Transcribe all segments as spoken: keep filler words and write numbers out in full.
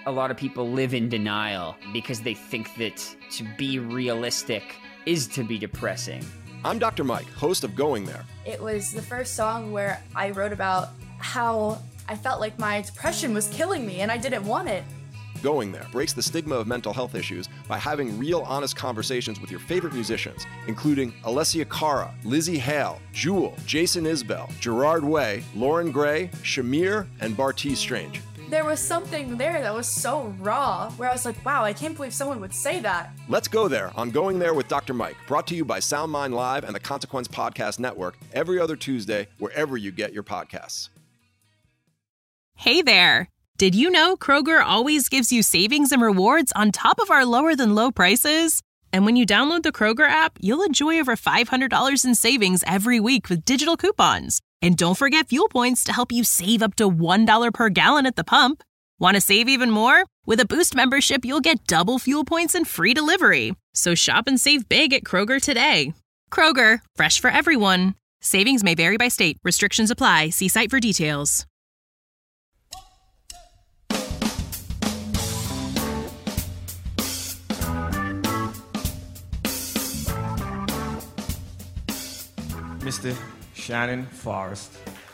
a lot of people live in denial because they think that to be realistic is to be depressing. I'm Doctor Mike, host of Going There. It was the first song where I wrote about how I felt like my depression was killing me and I didn't want it. Going There breaks the stigma of mental health issues by having real, honest conversations with your favorite musicians, including Alessia Cara, Lizzie Hale, Jewel, Jason Isbell, Gerard Way, Lauren Gray, Shamir, and Bartees Strange. There was something there that was so raw, where I was like, wow, I can't believe someone would say that. Let's go there on Going There with Doctor Mike, brought to you by SoundMind Live and the Consequence Podcast Network every other Tuesday, wherever you get your podcasts. Hey there. Did you know Kroger always gives you savings and rewards on top of our lower than low prices? And when you download the Kroger app, you'll enjoy over five hundred dollars in savings every week with digital coupons. And don't forget fuel points to help you save up to one dollar per gallon at the pump. Want to save even more? With a Boost membership, you'll get double fuel points and free delivery. So shop and save big at Kroger today. Kroger, fresh for everyone. Savings may vary by state. Restrictions apply. See site for details. Mister Shannon Forrest.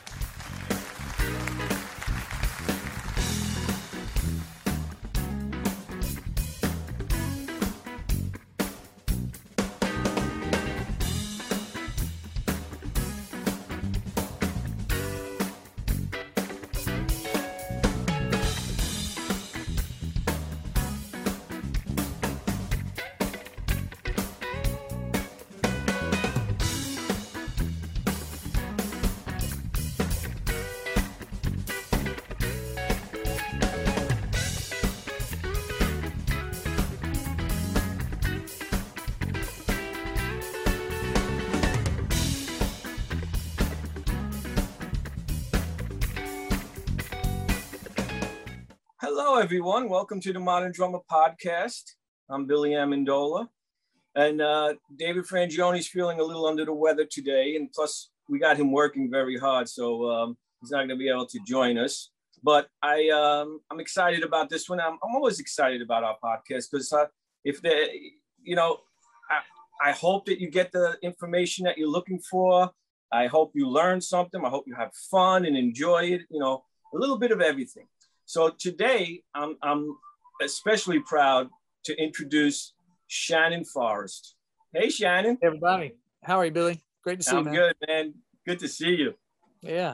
Hello, everyone. Welcome to the Modern Drummer Podcast. I'm Billy Amendola. And uh, David Frangioni's feeling a little under the weather today. And plus, we got him working very hard, so um, he's not going to be able to join us. But I, um, I'm excited about this one. I'm, I'm always excited about our podcast because uh, if they, you know, I, I hope that you get the information that you're looking for. I hope you learn something. I hope you have fun and enjoy it, you know, a little bit of everything. So today, I'm, I'm especially proud to introduce Shannon Forrest. Hey, Shannon. Hey, everybody. How are you, Billy? Great to see I'm you, man. good, man. Good to see you. Yeah.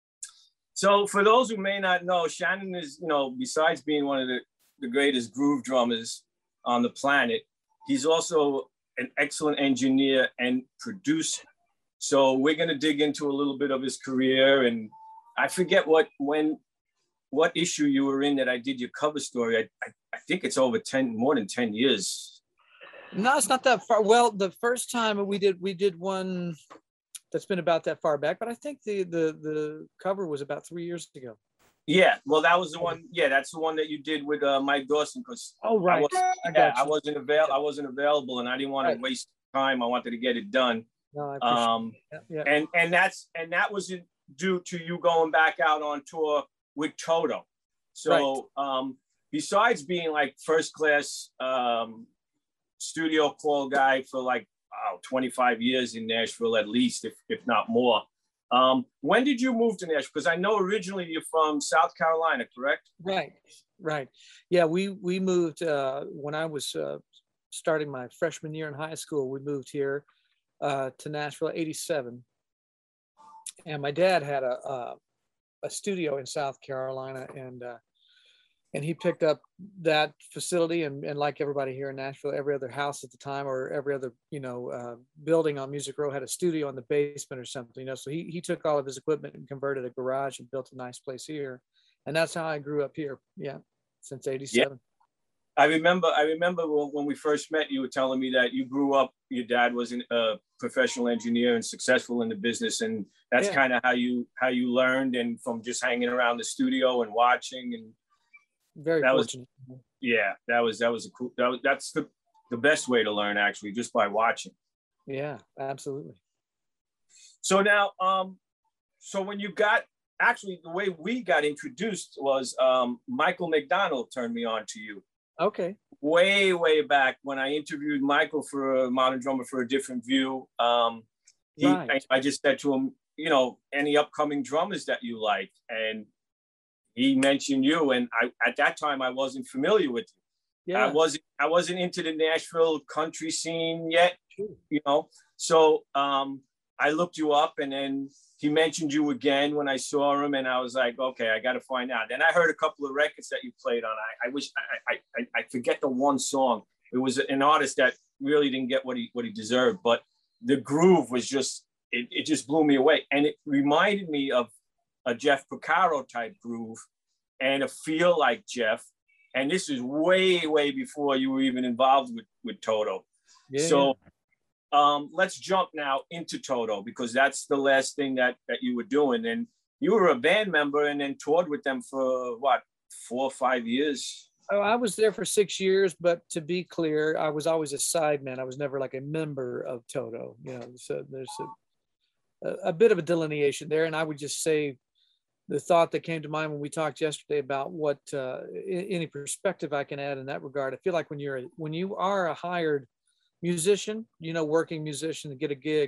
So for those who may not know, Shannon is, you know, besides being one of the, the greatest groove drummers on the planet, he's also an excellent engineer and producer. So we're going to dig into a little bit of his career. And I forget what, when, what issue you were in that I did your cover story. I, I, I think it's over ten, more than ten years. No, it's not that far. Well, the first time we did, we did one that's been about that far back, but I think the, the, the cover was about three years ago. Yeah. Well, that was the one. Yeah. That's the one that you did with uh, Mike Dawson. Cause oh, right. I, was, I, yeah, I wasn't avail- I wasn't available and I didn't want right. to waste time. I wanted to get it done. No, I appreciate um, that. Yeah. And, and that's, and that was due to you going back out on tour with Toto. So right. um, besides being like first class um, studio call guy for like wow, twenty-five years in Nashville, at least, if, if not more. Um, when did you move to Nashville? Because I know originally you're from South Carolina, correct? Right, right. Yeah, we, we moved uh, when I was uh, starting my freshman year in high school, we moved here uh, to Nashville, eighty-seven. And my dad had a, a a studio in South Carolina, and uh, and he picked up that facility, and, and like everybody here in Nashville, every other house at the time or every other, you know, uh, building on Music Row had a studio in the basement or something, you know, so he, he took all of his equipment and converted a garage and built a nice place here. And that's how I grew up here. Yeah. Since eighty-seven. Yeah. I remember, I remember when we first met, you were telling me that you grew up, your dad was a professional engineer and successful in the business. And that's yeah. kind of how you, how you learned, and from just hanging around the studio and watching. And very that fortunate. Was, yeah, that was, that was a cool, that was, that's the, the best way to learn, actually, just by watching. Yeah, absolutely. So now, um, so when you got actually, the way we got introduced was um, Michael McDonald turned me on to you. Okay. Way, way back when I interviewed Michael for a Modern Drummer for a Different View. Um, he, right. I, I just said to him, you know, any upcoming drummers that you like, and he mentioned you. And I, at that time, I wasn't familiar with you. Yeah. I wasn't, I wasn't into the Nashville country scene yet, sure. you know. So um, I looked you up, and then he mentioned you again when I saw him, and I was like, okay, I got to find out. Then I heard a couple of records that you played on. I, I wish I, I I forget the one song. It was an artist that really didn't get what he what he deserved, but the groove was just it, it just blew me away, and it reminded me of a Jeff Porcaro type groove and a feel like Jeff. And this is way way before you were even involved with with Toto. Yeah. So. Um, let's jump now into Toto, because that's the last thing that, that you were doing. And you were a band member and then toured with them for what, four or five years? Oh, I was there for six years, but to be clear, I was always a sideman. I was never like a member of Toto. You know, so there's a, a, a bit of a delineation there. And I would just say the thought that came to mind when we talked yesterday about what uh, any perspective I can add in that regard. I feel like when you're a, when you are a hired musician, you know, working musician to get a gig,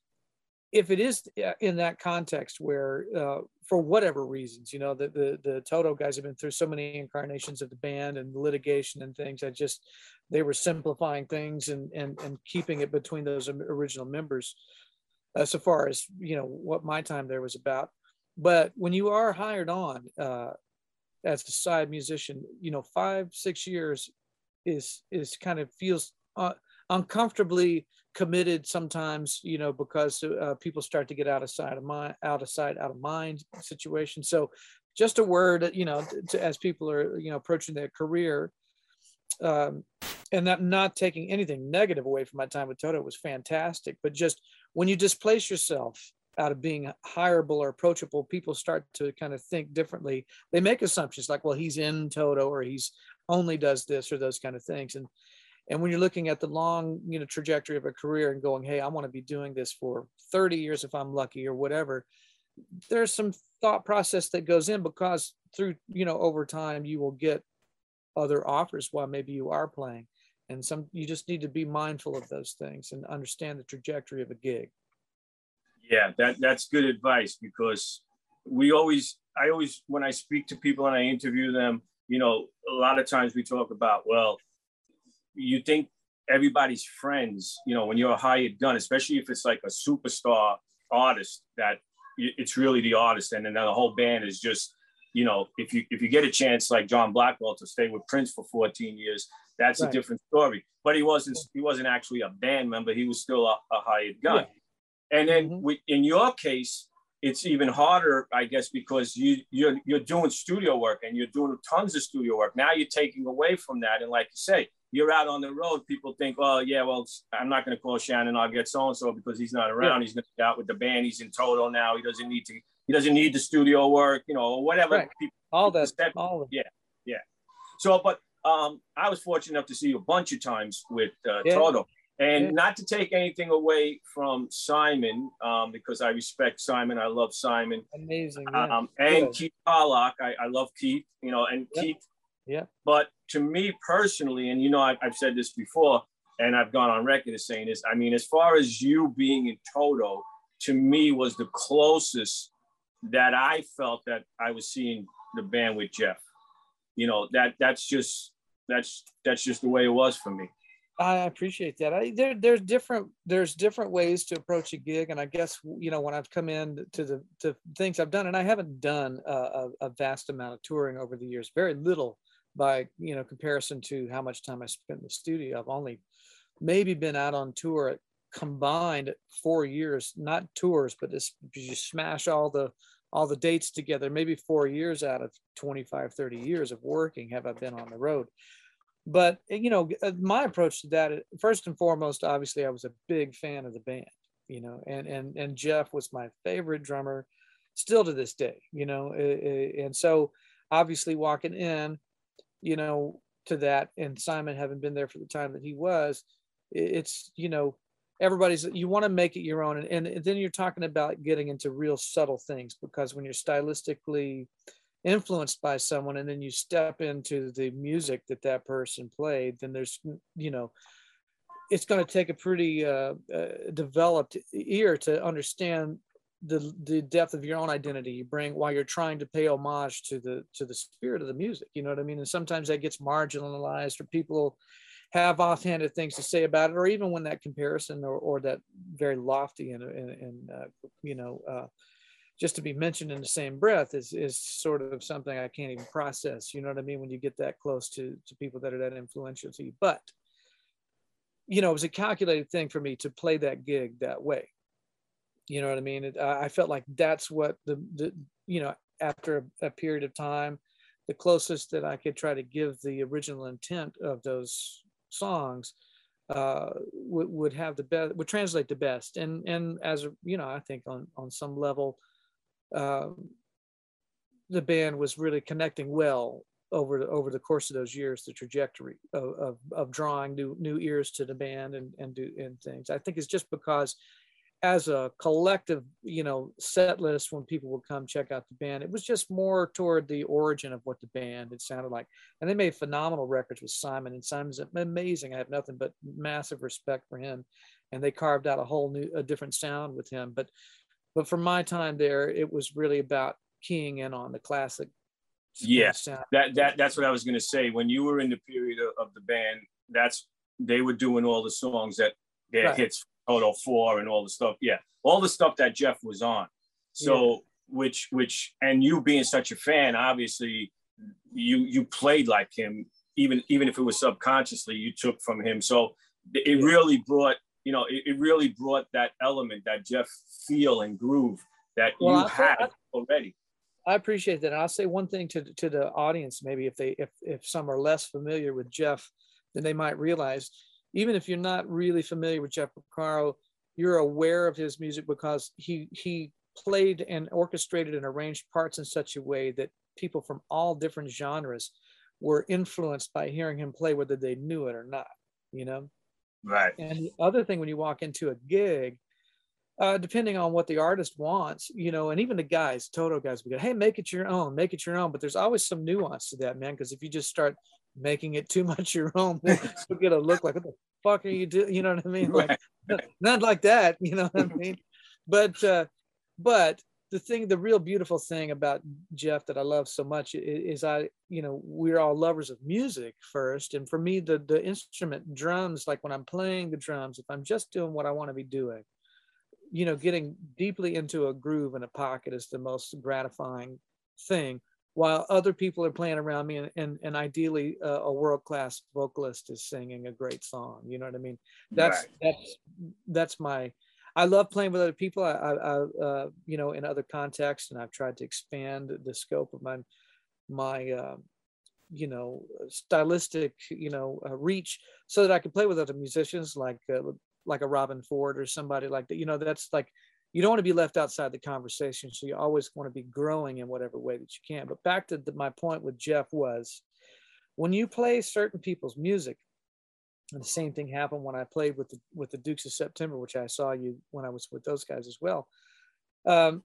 if it is in that context where uh, for whatever reasons, you know, the, the the Toto guys have been through so many incarnations of the band and litigation and things, I just, they were simplifying things and and, and keeping it between those original members uh, so far as, you know, what my time there was about. But when you are hired on uh, as a side musician, you know, five, six years is is kind of feels uh, uncomfortably committed sometimes, you know, because uh, people start to get out of sight of mind, out of sight, out of mind situation. So just a word, you know, to, as people are, you know, approaching their career, um, and that not taking anything negative away from my time with Toto, was fantastic. But just when you displace yourself out of being hireable or approachable, people start to kind of think differently. They make assumptions like, well, he's in Toto, or he's only does this or those kind of things. And And when you're looking at the long, you know, trajectory of a career and going, hey, I want to be doing this for thirty years if I'm lucky or whatever, there's some thought process that goes in, because through, you know, over time, you will get other offers while maybe you are playing. And some, you just need to be mindful of those things and understand the trajectory of a gig. Yeah, that that's good advice, because we always, I always, when I speak to people and I interview them, you know, a lot of times we talk about, well, you think everybody's friends, you know, when you're a hired gun, especially if it's like a superstar artist, that it's really the artist. And then the whole band is just, you know, if you if you get a chance like John Blackwell to stay with Prince for fourteen years, that's right. A different story. But he wasn't he wasn't actually a band member. He was still a, a hired gun. Yeah. And then mm-hmm. we, in your case, it's even harder, I guess, because you you're you're doing studio work and you're doing tons of studio work. Now you're taking away from that. And like you say, you're out on the road, people think, oh, yeah, well, I'm not going to call Shannon. I'll get so-and-so because he's not around. Yeah. He's going to be out with the band. He's in Toto now. He doesn't need to, he doesn't need the studio work, you know, or whatever. Right. People, all that. All of yeah. Yeah. So, but um, I was fortunate enough to see you a bunch of times with uh, yeah. Toto. And yeah. not to take anything away from Simon, um, because I respect Simon. I love Simon. Amazing. Yeah. Um, and Good. Keith Pollock. I, I love Keith, you know, and yeah. Keith. Yeah. But to me personally, and you know, I've, I've said this before, and I've gone on record as saying this, I mean, as far as you being in Toto, to me was the closest that I felt that I was seeing the band with Jeff. You know, that that's just that's that's just the way it was for me. I appreciate that. I, there, there's different, there's different ways to approach a gig, and I guess, you know, when I've come in to the to things I've done, and I haven't done a, a, a vast amount of touring over the years, very little by, you know, comparison to how much time I spent in the studio. I've only maybe been out on tour at combined four years, not tours, but this, you smash all the all the dates together, maybe four years out of twenty-five, thirty years of working have I been on the road. But, you know, my approach to that, first and foremost, obviously, I was a big fan of the band, you know, and and and Jeff was my favorite drummer still to this day, you know, and so obviously walking in, you know, to that, and Simon having been there for the time that he was, it's, you know, everybody's, you want to make it your own. And, and then you're talking about getting into real subtle things, because when you're stylistically influenced by someone and then you step into the music that that person played, then there's, you know, it's going to take a pretty uh, uh, developed ear to understand the the depth of your own identity you bring while you're trying to pay homage to the to the spirit of the music. You know what I mean? And sometimes that gets marginalized, or people have offhanded things to say about it, or even when that comparison or, or that very lofty and, and, and uh, you know, uh, just to be mentioned in the same breath is is sort of something I can't even process. You know what I mean? When you get that close to to people that are that influential to you. But you know, it was a calculated thing for me to play that gig that way. You know what I mean? It, I felt like that's what the, the you know, after a, a period of time, the closest that I could try to give the original intent of those songs uh, would, would have the best, would translate the best. And, and as, you know, I think on, on some level, uh, the band was really connecting well over the, over the course of those years, the trajectory of, of, of drawing new, new ears to the band and, and do and things. I think it's just because as a collective, you know, set list, when people would come check out the band, it was just more toward the origin of what the band had sounded like. And they made phenomenal records with Simon, and Simon's amazing. I have nothing but massive respect for him. And they carved out a whole new, a different sound with him. But, but for my time there, it was really about keying in on the classic. Yes, yeah, that that that's what I was going to say. When you were in the period of, of the band, that's they were doing all the songs that their right. hits, Toto four and all the stuff. Yeah, all the stuff that Jeff was on. So yeah. which which and you being such a fan, obviously you you played like him, even even if it was subconsciously, you took from him. So it yeah. really brought, you know, it, it really brought that element, that Jeff feel and groove that well, you I, had I, already. I appreciate that. And I'll say one thing to to the audience, maybe if they if if some are less familiar with Jeff than they might realize, even if you're not really familiar with Jeff Porcaro, you're aware of his music because he he played and orchestrated and arranged parts in such a way that people from all different genres were influenced by hearing him play, whether they knew it or not, you know? Right. And the other thing, when you walk into a gig, Uh, depending on what the artist wants, you know, and even the guys, Toto guys, we go, hey, make it your own, make it your own. But there's always some nuance to that, man. Because if you just start making it too much your own, you'll get a look like, what the fuck are you doing? You know what I mean? Like, not like that, you know what I mean? But, uh, but the thing, the real beautiful thing about Jeff that I love so much is, is I, you know, we're all lovers of music first. And for me, the the instrument drums, like when I'm playing the drums, if I'm just doing what I want to be doing, you know, getting deeply into a groove and a pocket is the most gratifying thing, while other people are playing around me, and, and, and ideally uh, a world-class vocalist is singing a great song. You know what I mean? That's, right. that's, that's my, I love playing with other people. I, I, I uh, you know, in other contexts, and I've tried to expand the scope of my, my, uh, you know, stylistic, you know, uh, reach, so that I can play with other musicians like, uh, like a Robin Ford or somebody like that. You know, that's like, you don't want to be left outside the conversation. So you always want to be growing in whatever way that you can. But back to the, my point with Jeff was, when you play certain people's music, and the same thing happened when I played with the, with the Dukes of September, which I saw you when I was with those guys as well. Um,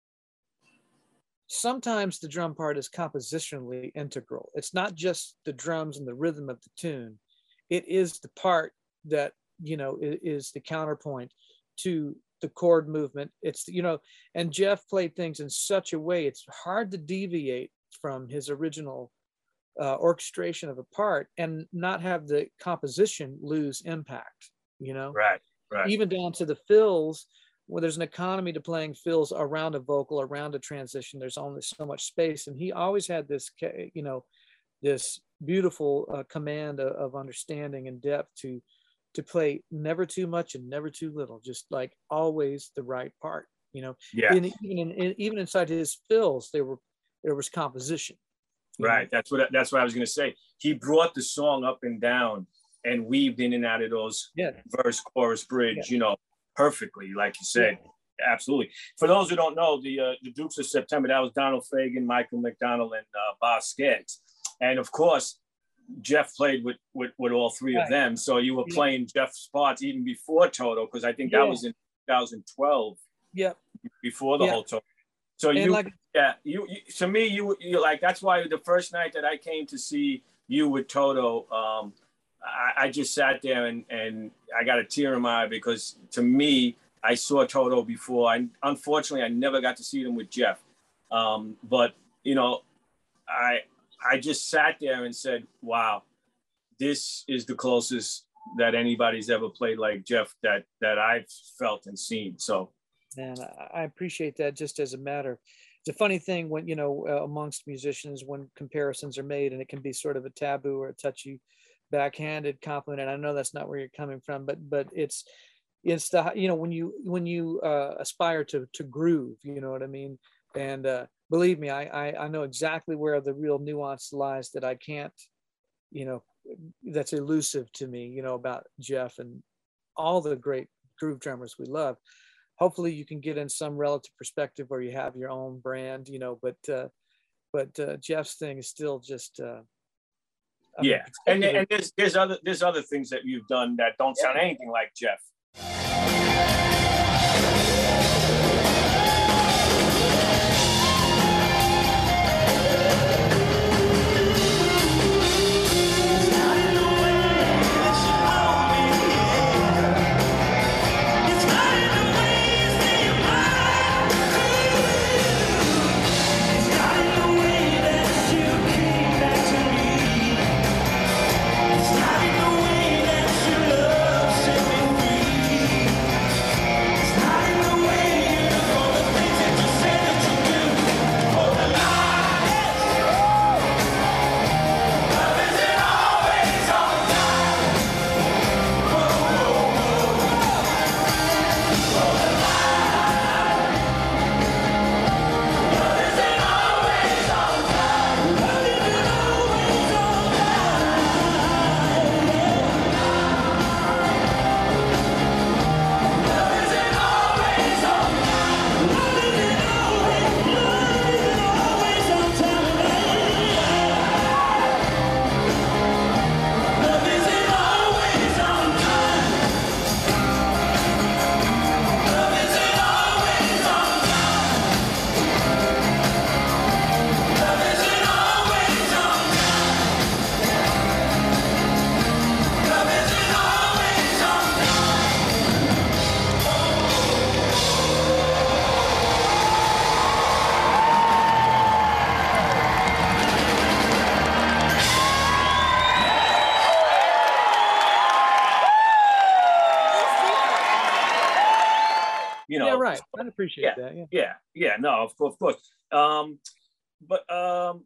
sometimes the drum part is compositionally integral. It's not just the drums and the rhythm of the tune. It is the part that, you know, is the counterpoint to the chord movement. It's, you know, and Jeff played things in such a way, it's hard to deviate from his original uh, orchestration of a part and not have the composition lose impact, you know? Right, right. Even down to the fills, where there's an economy to playing fills around a vocal, around a transition, there's only so much space. And he always had this, you know, this beautiful uh, command of, of understanding and depth to to play never too much and never too little, just like always the right part, you know. Yeah. In, even in, even inside his fills, there were there was composition. Right. Know? That's what that's what I was going to say. He brought the song up and down and weaved in and out of those yeah. verse, chorus, bridge, yeah. you know, perfectly, like you said. Yeah. Absolutely. For those who don't know, the uh, the Dukes of September, that was Donald Fagen, Michael McDonald, and uh, Boz Scaggs. And of course, Jeff played with, with, with all three right. of them. So you were yeah. playing Jeff's parts even before Toto, because I think that yeah. was in two thousand twelve. Yep. Before the yep. whole Toto. So and you, like, yeah, you, you, to me, you, you like, that's why the first night that I came to see you with Toto, um, I, I just sat there and, and I got a tear in my eye, because to me, I saw Toto before. I, unfortunately, I never got to see them with Jeff. Um, but, you know, I, I just sat there and said, wow, this is the closest that anybody's ever played like Jeff that, that I've felt and seen. So, man, I appreciate that. Just as a matter, it's a funny thing when, you know, uh, amongst musicians, when comparisons are made, and it can be sort of a taboo or a touchy backhanded compliment. And I know that's not where you're coming from, but, but it's, it's the, you know, when you, when you uh, aspire to, to groove, you know what I mean? And uh, believe me, I, I, I know exactly where the real nuance lies that I can't, you know, that's elusive to me, you know, about Jeff and all the great groove drummers we love. Hopefully you can get in some relative perspective where you have your own brand, you know, but, uh, but uh, Jeff's thing is still just, uh, I yeah. mean, and and there's, there's other, there's other things that you've done that don't sound yeah. anything like Jeff. You know, yeah, right. I appreciate yeah, that. Yeah, yeah, yeah. No, of course, of course. Um, but um,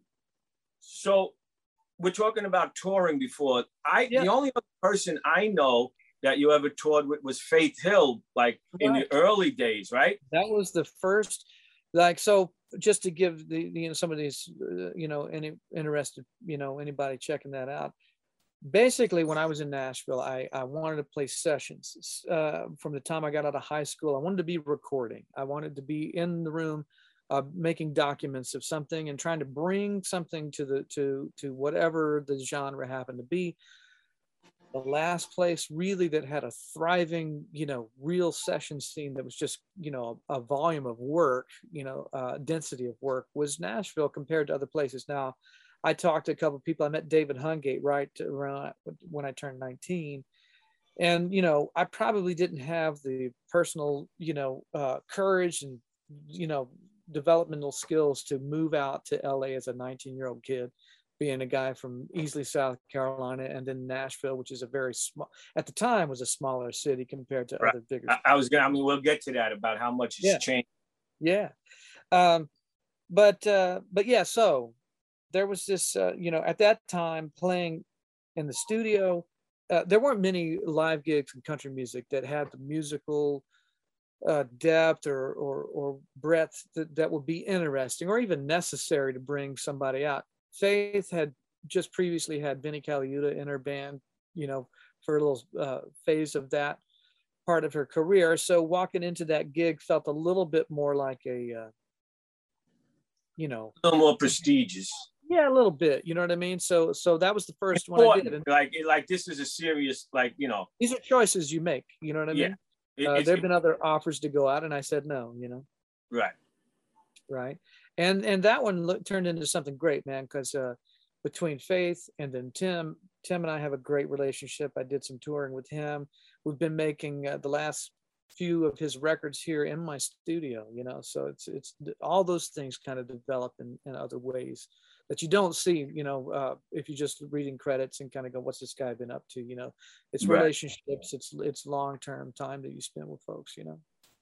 so we're talking about touring before. I yeah. the only other person I know that you ever toured with was Faith Hill, like right. in the early days, right? That was the first, like, so just to give the, you know, some of these, uh, you know, any interested, you know, anybody checking that out. Basically, when I was in Nashville, I, I wanted to play sessions. Uh, from the time I got out of high school, I wanted to be recording. I wanted to be in the room, uh, making documents of something and trying to bring something to the to to whatever the genre happened to be. The last place really that had a thriving, you know, real session scene that was just, you know, a, a volume of work, you know, uh, density of work was Nashville compared to other places. Now, I talked to a couple of people. I met David Hungate right around when I turned nineteen. And, you know, I probably didn't have the personal, you know, uh, courage and, you know, developmental skills to move out to L A as a nineteen year old kid, being a guy from Easley, South Carolina, and then Nashville, which is a very small, at the time was a smaller city compared to right. other bigger cities. I, I was going to, I mean, we'll get to that about how much it's yeah. changed. Yeah. Um, but, uh, but yeah, so there was this, uh, you know, at that time playing in the studio, uh, there weren't many live gigs in country music that had the musical uh, depth or, or, or breadth that, that would be interesting or even necessary to bring somebody out. Faith had just previously had Vinnie Colaiuta in her band, you know, for a little uh, phase of that part of her career. So walking into that gig felt a little bit more like a, uh, you know, a little more prestigious. Yeah, a little bit. You know what I mean? So, so that was the first one I did. And like, like this is a serious, like, you know. These are choices you make. You know what I Yeah. mean? It, Uh, there have been other offers to go out, and I said no. You know. Right. Right. And and that one look, turned into something great, man. Because uh, between Faith and then Tim, Tim and I have a great relationship. I did some touring with him. We've been making uh, the last few of his records here in my studio. You know, so it's it's all those things kind of develop in, in other ways that you don't see, you know, uh, if you're just reading credits and kind of go, what's this guy been up to? You know, it's Right. relationships, it's it's long-term time that you spend with folks, you know.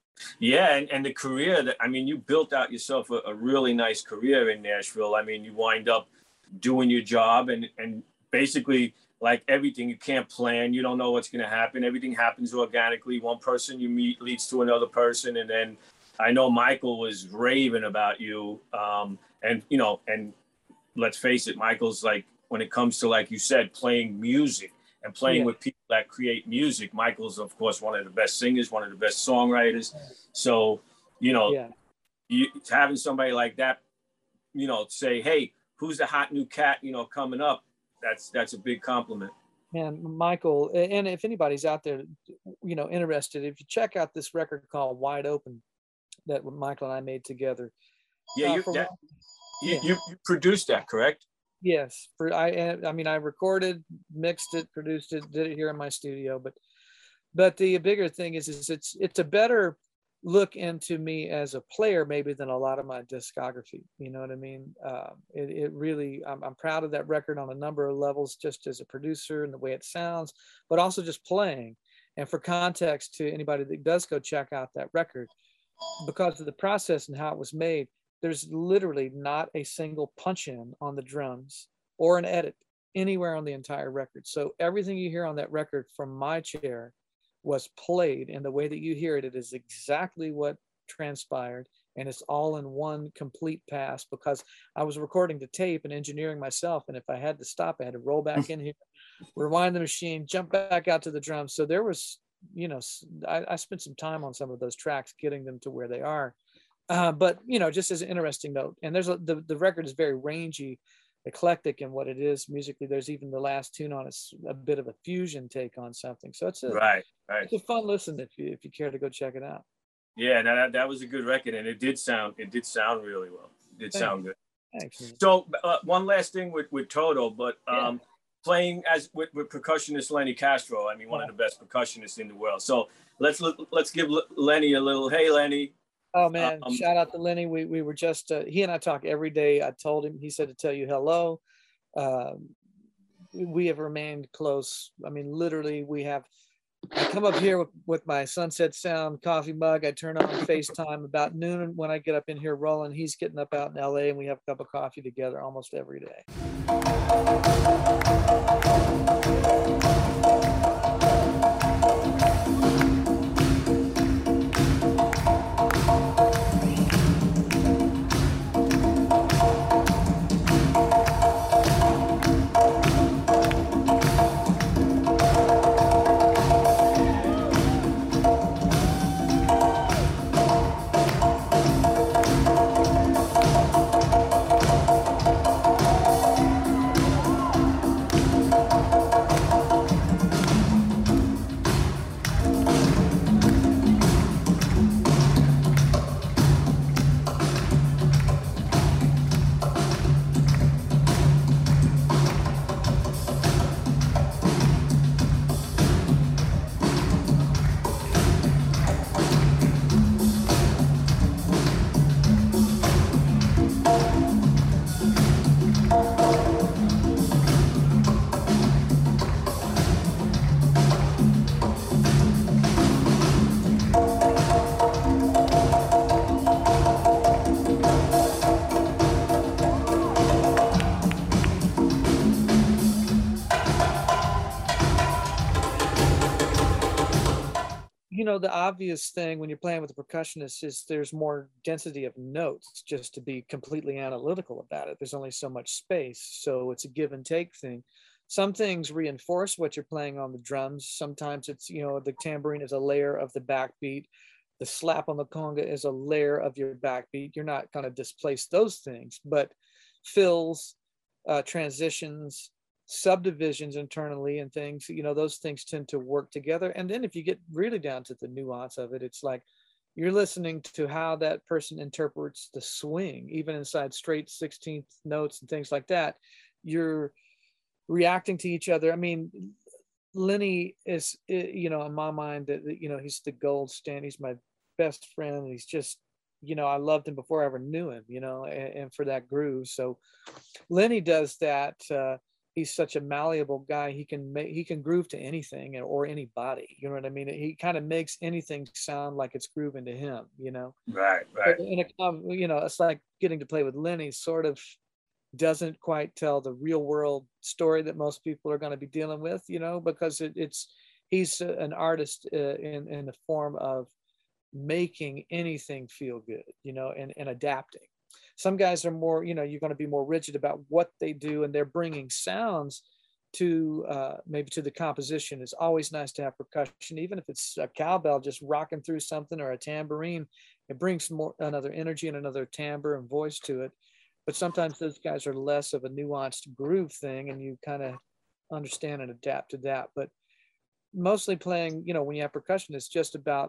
Yeah, and, and the career that, I mean, you built out yourself a, a really nice career in Nashville. I mean, you wind up doing your job and, and basically like everything, you can't plan. You don't know what's going to happen. Everything happens organically. One person you meet leads to another person. And then I know Michael was raving about you. Um, and, you know, and let's face it, Michael's like, when it comes to, like you said, playing music and playing Yeah. with people that create music, Michael's, of course, one of the best singers, one of the best songwriters. So, you know, Yeah. you, having somebody like that, you know, say, hey, who's the hot new cat, you know, coming up? That's that's a big compliment. Man, Michael, and if anybody's out there, you know, interested, if you check out this record called Wide Open that Michael and I made together. Yeah, uh, you, for that, one- you, yeah. you you produced that, correct? Yes, for I I mean I recorded, mixed it, produced it, did it here in my studio. But but the bigger thing is is it's it's a better look into me as a player maybe than a lot of my discography. You know what I mean? Uh, it it really I'm I'm proud of that record on a number of levels, just as a producer and the way it sounds, but also just playing. And for context to anybody that does go check out that record, because of the process and how it was made, there's literally not a single punch in on the drums or an edit anywhere on the entire record. So everything you hear on that record from my chair was played, and the way that you hear it, it is exactly what transpired, and it's all in one complete pass, because I was recording the tape and engineering myself, and if I had to stop, I had to roll back in here, rewind the machine, jump back out to the drums. So there was, you know, I, I spent some time on some of those tracks getting them to where they are. Uh, but, you know, just as an interesting note, and there's a, the, the record is very rangy, eclectic in what it is musically. There's even the last tune on it's a bit of a fusion take on something. So it's a, Right, right. it's a fun listen if you, if you care to go check it out. Yeah, no, that that was a good record, and it did sound it did sound really well. It did Thanks. sound good. Thanks, man. So uh, one last thing with, with Toto, but um, Yeah. playing as with, with percussionist Lenny Castro, I mean, one Yeah. of the best percussionists in the world. So let's let's give Lenny a little, hey, Lenny. Oh man, Um, shout out to Lenny. We we were just uh, he and I talk every day. I told him, he said to tell you hello. Um, we have remained close. I mean, literally, we have. I come up here with, with my Sunset Sound coffee mug. I turn on FaceTime about noon when I get up in here rolling. He's getting up out in L A, and we have a cup of coffee together almost every day. You know, the obvious thing when you're playing with a percussionist is there's more density of notes, just to be completely analytical about it. There's only so much space. So it's a give and take thing. Some things reinforce what you're playing on the drums. Sometimes it's, you know, the tambourine is a layer of the backbeat. The slap on the conga is a layer of your backbeat. You're not going to displace those things, but fills, uh, transitions, subdivisions internally and things, you know, those things tend to work together. And then if you get really down to the nuance of it, it's like you're listening to how that person interprets the swing, even inside straight sixteenth notes and things like that. You're reacting to each other. I mean, Lenny is, you know, in my mind, that, you know, he's the gold standard. He's my best friend. He's just, you know, I loved him before I ever knew him, you know, and, and for that groove. So Lenny does that. Uh, he's such a malleable guy. He can make, he can groove to anything or anybody, you know what I mean? He kind of makes anything sound like it's grooving to him, you know? Right, right. And it, you know, it's like getting to play with Lenny sort of doesn't quite tell the real world story that most people are going to be dealing with, you know, because it, it's, he's an artist uh, in, in the form of making anything feel good, you know, and, and adapting. Some guys are more, you know, you're going to be more rigid about what they do, and they're bringing sounds to uh, maybe to the composition. It's always nice to have percussion, even if it's a cowbell just rocking through something, or a tambourine. It brings more another energy and another timbre and voice to it. But sometimes those guys are less of a nuanced groove thing, and you kind of understand and adapt to that. But mostly playing, you know, when you have percussion, it's just about,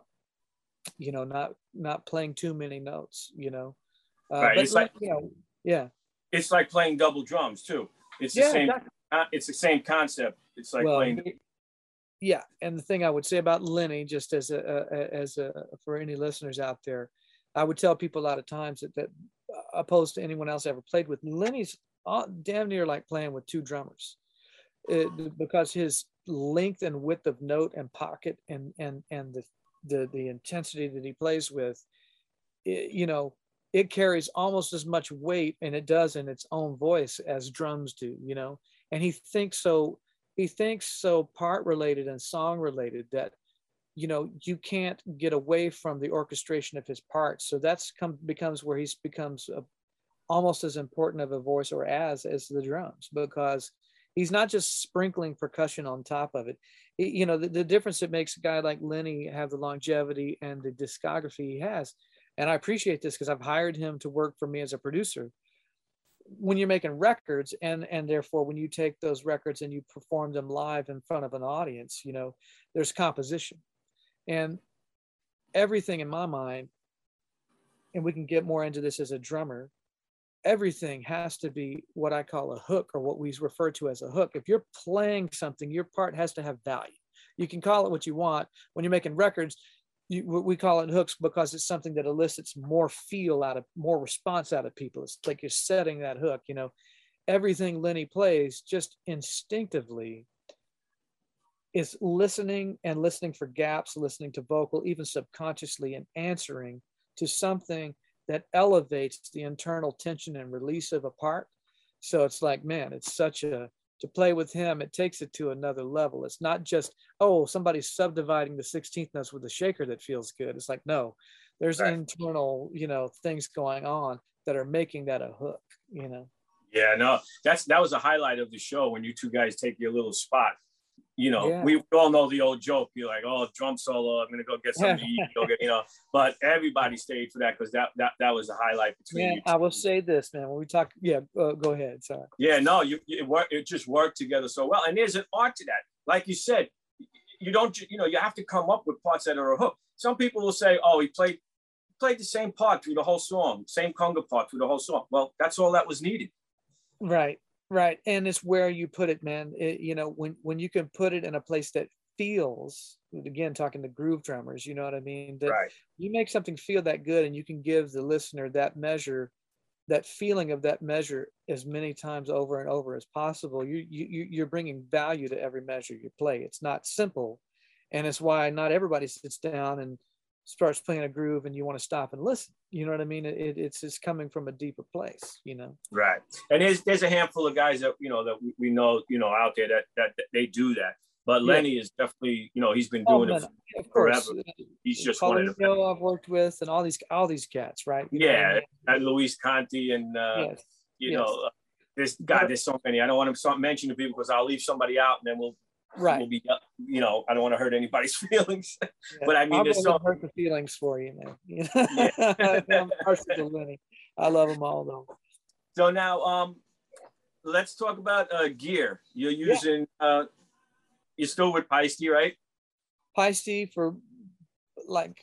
you know, not not playing too many notes, you know. Uh, right. But It's like, you know, yeah. It's like playing double drums too. It's the Yeah, same. exactly. Uh, it's the same concept. It's like Well, playing. yeah, and the thing I would say about Lenny, just as a, a as a for any listeners out there, I would tell people a lot of times that, that uh, opposed to anyone else I ever played with, Lenny's uh, damn near like playing with two drummers, it, because his length and width of note and pocket and and and the the the intensity that he plays with, it, you know, it carries almost as much weight, and it does in its own voice, as drums do, you know. And he thinks so he thinks so part related and song related that, you know, you can't get away from the orchestration of his parts. So that's come becomes where he becomes a, almost as important of a voice, or as as the drums, because he's not just sprinkling percussion on top of it. It you know, the, the difference that makes a guy like Lenny have the longevity and the discography he has. And I appreciate this because I've hired him to work for me as a producer. When you're making records, and and therefore when you take those records and you perform them live in front of an audience, you know, there's composition. And everything in my mind, and we can get more into this as a drummer, everything has to be what I call a hook, or what we refer to as a hook. If you're playing something, your part has to have value. You can call it what you want. When you're making records, you, we call it hooks because it's something that elicits more feel out of, more response out of people. It's like you're setting that hook, you know. Everything Lenny plays just instinctively is listening, and listening for gaps, listening to vocal, even subconsciously, and answering to something that elevates the internal tension and release of a part. So it's like, man, it's such a, to play with him, it takes it to another level. It's not just, oh, somebody's subdividing the sixteenth notes with a shaker that feels good. It's like, no, there's right. internal, you know, things going on that are making that a hook, you know? Yeah, no, that's, that was a highlight of the show, when you two guys take your little spot. You know, yeah. we all know the old joke. You're like, oh, drum solo, I'm going to go get something to eat. Go get, you know, but everybody stayed for that, because that, that that was the highlight between yeah, you. I will say this, man, when we talk, yeah, uh, go ahead. Sorry. Yeah, no, you, it, work, it just worked together so well. And there's an art to that. Like you said, you don't, you know, you have to come up with parts that are a hook. Some people will say, oh, he played, played the same part through the whole song, same conga part through the whole song. Well, that's all that was needed. Right. Right. And it's where you put it, man. It, you know, when, when you can put it in a place that feels, again, talking to groove drummers, you know what I mean? That right. You make something feel that good, and you can give the listener that measure, that feeling of that measure as many times over and over as possible. You, you, you're bringing value to every measure you play. It's not simple. And it's why not everybody sits down and starts playing a groove and you want to stop and listen. You know what I mean? It, it's just coming from a deeper place, you know? Right. And there's, there's a handful of guys that, you know, that we, we know, you know, out there that, that, that they do that. But yeah. Lenny is definitely, you know, he's been doing oh, it of forever. Course. He's just Paulinho, one of them. I've worked with, and all these, all these cats, right? You yeah. I mean? And Luis Conti and, uh, yes. you yes. know, uh, there's, God, there's so many. I don't want to mention the people because I'll leave somebody out, and then we'll, Right. We'll be, you know, I don't want to hurt anybody's feelings, yeah. but I mean, I'm there's so hurt the feelings for you, man. You know? yeah. I'm partial to Lenny. I love them all, though. So now, um, let's talk about uh, gear. You're using, yeah. uh, you're still with Paiste, right? Paiste for like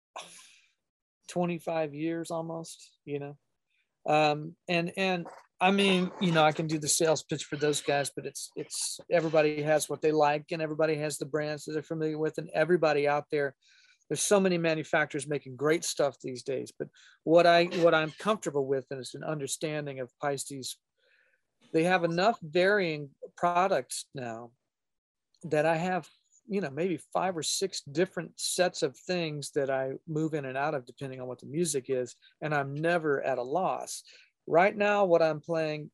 twenty-five years almost, you know. Um, and, and I mean, you know, I can do the sales pitch for those guys, but it's, it's, everybody has what they like and everybody has the brands that they're familiar with, and everybody out there, there's so many manufacturers making great stuff these days. But what I, what I'm comfortable with is an understanding of Paiste's. They have enough varying products now that I have, you know, maybe five or six different sets of things that I move in and out of depending on what the music is. And I'm never at a loss. Right now, what I'm playing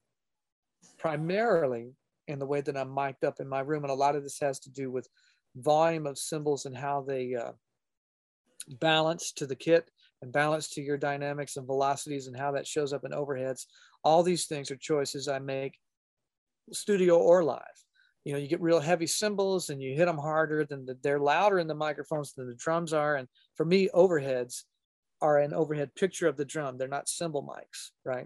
primarily in the way that I'm mic'd up in my room, and a lot of this has to do with volume of cymbals and how they uh, balance to the kit and balance to your dynamics and velocities and how that shows up in overheads. All these things are choices I make, studio or live. You know, you get real heavy cymbals and you hit them harder than the, they're louder in the microphones than the drums are. And for me, overheads are an overhead picture of the drum. They're not cymbal mics, right?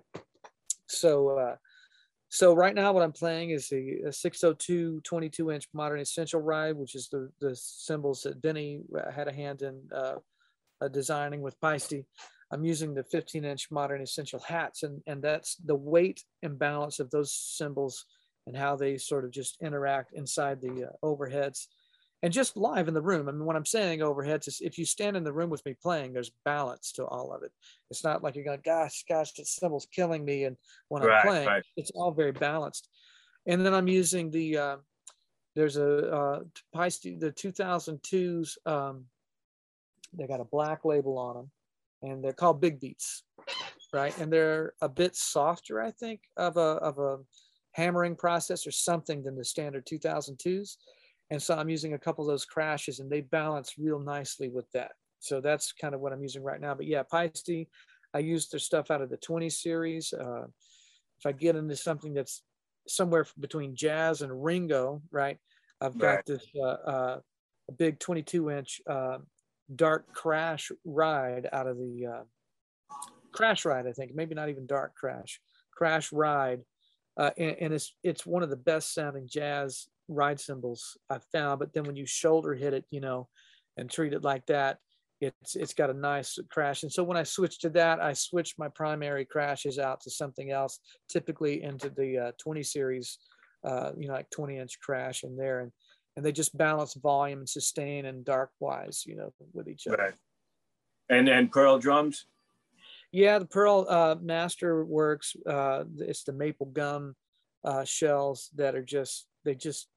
So, uh, so right now what I'm playing is a, a six oh two twenty-two inch Modern Essential Ride, which is the, the cymbals that Benny had a hand in uh, uh, designing with Paiste. I'm using the fifteen inch Modern Essential hats, and, and that's the weight and balance of those cymbals and how they sort of just interact inside the uh, overheads and just live in the room. I mean, when I'm saying overheads, is if you stand in the room with me playing, there's balance to all of it. It's not like you're going, gosh, gosh, that cymbal's killing me. And when right, I'm playing, right. It's all very balanced. And then I'm using the, uh, there's a, uh, Paiste, the two thousand twos, um, they got a black label on them, and they're called Big Beats, right? And they're a bit softer, I think, of a, of a, hammering process or something than the standard two thousand twos. And so I'm using a couple of those crashes and they balance real nicely with that. So that's kind of what I'm using right now. But yeah, Paiste, I use their stuff out of the twenty series. Uh, if I get into something that's somewhere between jazz and Ringo, right? I've got right. this uh, uh, a big twenty-two inch uh, dark crash ride out of the uh, crash ride, I think, maybe not even dark crash, crash ride. Uh, and, and it's it's one of the best sounding jazz ride cymbals I've found. But then when you shoulder hit it, you know, and treat it like that, it's it's got a nice crash. And so when I switch to that, I switch my primary crashes out to something else, typically into the uh, twenty series, uh, you know, like twenty inch crash in there, and and they just balance volume and sustain and dark wise, you know, with each other. Right. And and Pearl drums. Yeah, the Pearl uh, Masterworks, uh, it's the maple gum uh, shells that are just, they just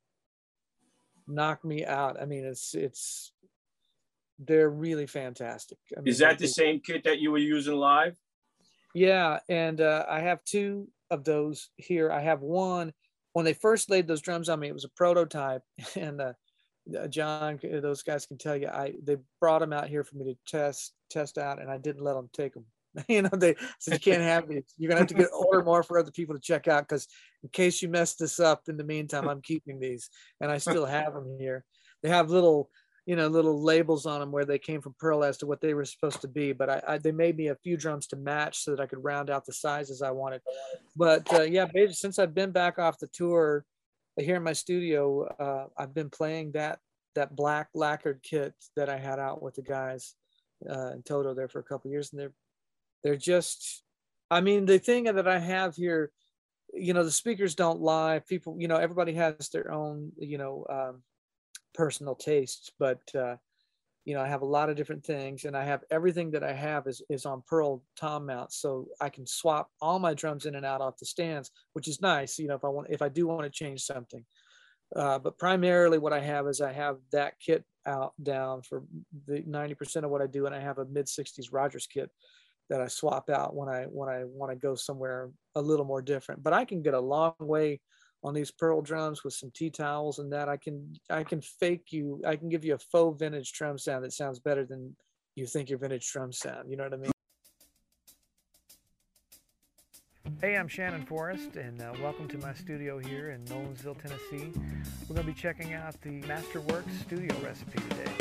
knock me out. I mean, it's, it's, they're really fantastic. I mean, is that they, the same kit that you were using live? Yeah, and uh, I have two of those here. I have one, when they first laid those drums on me, it was a prototype, and uh, John, those guys can tell you, I they brought them out here for me to test, test out, and I didn't let them take them. You know, they said, you can't have these. You're gonna have to get order more for other people to check out, because in case you mess this up, in the meantime, I'm keeping these, and I still have them here. They have little, you know, little labels on them where they came from Pearl as to what they were supposed to be. But I, I they made me a few drums to match so that I could round out the sizes I wanted. But uh, yeah, basically, since I've been back off the tour here in my studio, uh, I've been playing that that black lacquered kit that I had out with the guys uh, in Toto there for a couple of years, and they're They're just, I mean, the thing that I have here, you know, the speakers don't lie. People, you know, everybody has their own, you know, um, personal tastes, but, uh, you know, I have a lot of different things, and I have everything that I have is, is on Pearl tom mounts. So I can swap all my drums in and out off the stands, which is nice. You know, if I want, if I do want to change something, uh, but primarily what I have is I have that kit out down for the ninety percent of what I do. And I have a mid sixties Rogers kit that I swap out when I when I want to go somewhere a little more different. But I can get a long way on these Pearl drums with some tea towels and that. I can I can fake you. I can give you a faux vintage drum sound that sounds better than you think your vintage drum sound. You know what I mean? Hey, I'm Shannon Forrest, and uh, welcome to my studio here in Nolensville, Tennessee. We're going to be checking out the Masterworks studio recipe today.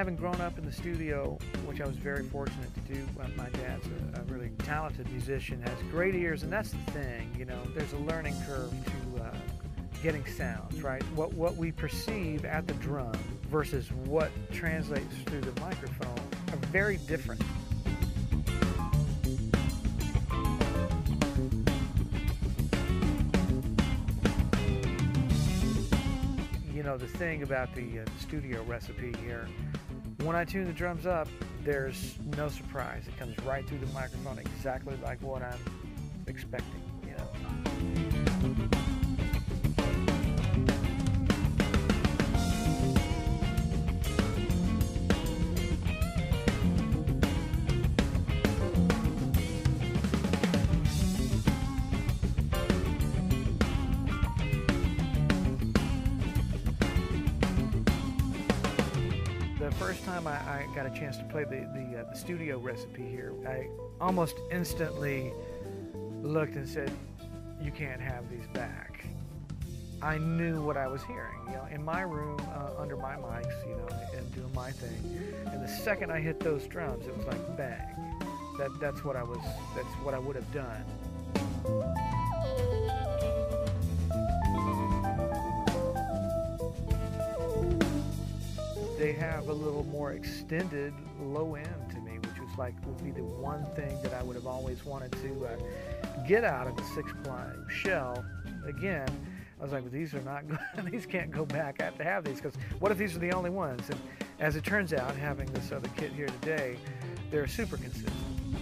having grown up in the studio, which I was very fortunate to do, uh, my dad's a, a really talented musician, has great ears, and that's the thing, you know, there's a learning curve to uh, getting sounds, right? What, what we perceive at the drum versus what translates through the microphone are very different. You know, the thing about the uh, studio recipe here, when I tune the drums up, there's no surprise. It comes right through the microphone exactly like what I'm expecting, you know. First time I, I got a chance to play the the, uh, the studio recipe here, I almost instantly looked and said, "You can't have these back." I knew what I was hearing, you know, in my room uh, under my mics, you know, and doing my thing. And the second I hit those drums, it was like bang. That that's what I was. That's what I would have done. They have a little more extended low end to me, which was like would be the one thing that I would have always wanted to uh, get out of the six-ply shell. Again, I was like, well, these are not good. These can't go back. I have to have these because what if these are the only ones? And as it turns out, having this other kit here today, they're super consistent.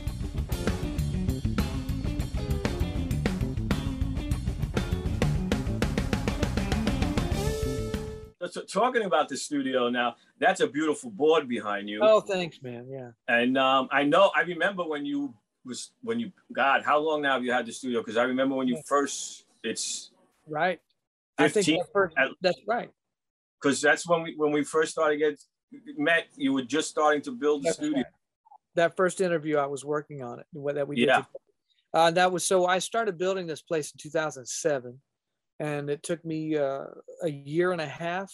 So talking about the studio now, that's a beautiful board behind you. Oh, thanks, man. Yeah. And um, I know, I remember when you was, when you, God, how long now have you had the studio? Because I remember when you yeah. first, it's right. I think that first, at, that's right. Because that's when we, when we first started get met, you were just starting to build the that's studio. Right. That first interview, I was working on it. That we did. Yeah. Uh, that was, so I started building this place in two thousand seven. And it took me uh, a year and a half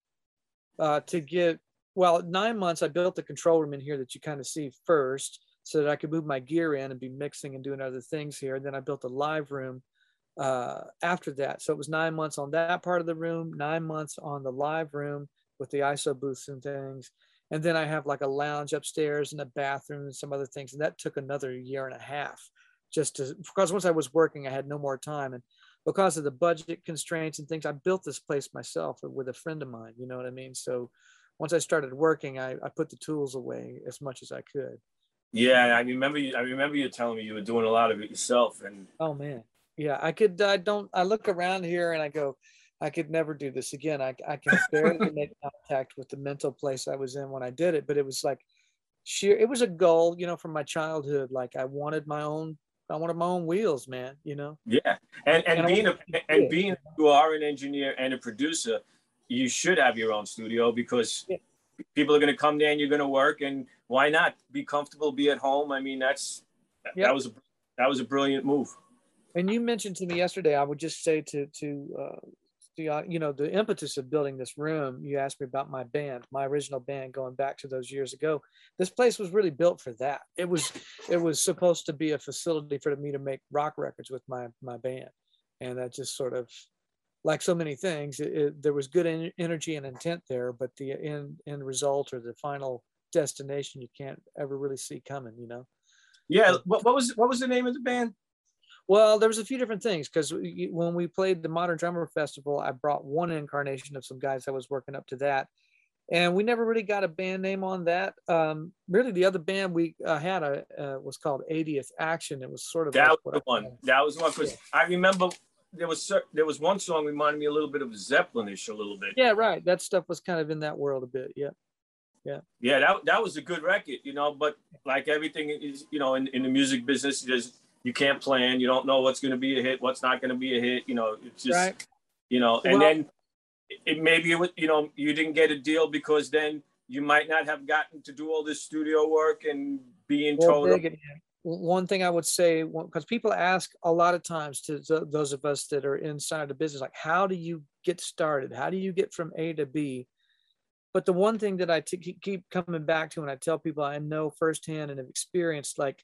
uh, to get, well, nine months, I built the control room in here that you kind of see first so that I could move my gear in and be mixing and doing other things here. And then I built a live room uh, after that. So it was nine months on that part of the room, nine months on the live room with the I S O booths and things. And then I have like a lounge upstairs and a bathroom and some other things. And that took another year and a half just to, because once I was working, I had no more time. And because of the budget constraints and things, I built this place myself with a friend of mine, you know what I mean? So once I started working, I, I put the tools away as much as I could. Yeah, I remember you, I remember you telling me you were doing a lot of it yourself. And oh man, yeah, I could, I don't, I look around here and I go, I could never do this again. I, I can barely make contact with the mental place I was in when I did it, but it was like sheer, it was a goal, you know, from my childhood. Like I wanted my own I wanted my own wheels, man, you know? Yeah. And and, and being a and being you are an engineer and a producer, you should have your own studio because yeah. people are gonna come there and you're gonna work, and why not be comfortable, be at home? I mean, that's yep. that was a that was a brilliant move. And you mentioned to me yesterday, I would just say to to uh the uh, you know, the impetus of building this room, you asked me about my band, my original band going back to those years ago. This place was really built for that. It was it was supposed to be a facility for me to make rock records with my my band. And that just sort of, like so many things, it, it, there was good en- energy and intent there, but the end, end result or the final destination you can't ever really see coming, you know? Yeah. What, what was what was the name of the band? Well, there was a few different things because when we played the Modern Drummer Festival, I brought one incarnation of some guys I was working up to that. And we never really got a band name on that. Um, really, the other band we uh, had a, uh, was called eightieth Action. It was sort of that like was the one. That was one because yeah. I remember there was there was one song reminded me a little bit of Zeppelinish, a little bit. Yeah, right. That stuff was kind of in that world a bit. Yeah, yeah, yeah. That that was a good record, you know. But like everything is, you know, in, in the music business, there's you can't plan. You don't know what's going to be a hit, what's not going to be a hit. You know, it's just, right. you know, and well, then it maybe, it was, you know, you didn't get a deal because then you might not have gotten to do all this studio work and being well, told. Big, one thing I would say, because people ask a lot of times to those of us that are inside the business, like, how do you get started? How do you get from A to B? but the one thing that I t- keep coming back to, and I tell people I know firsthand and have experienced, like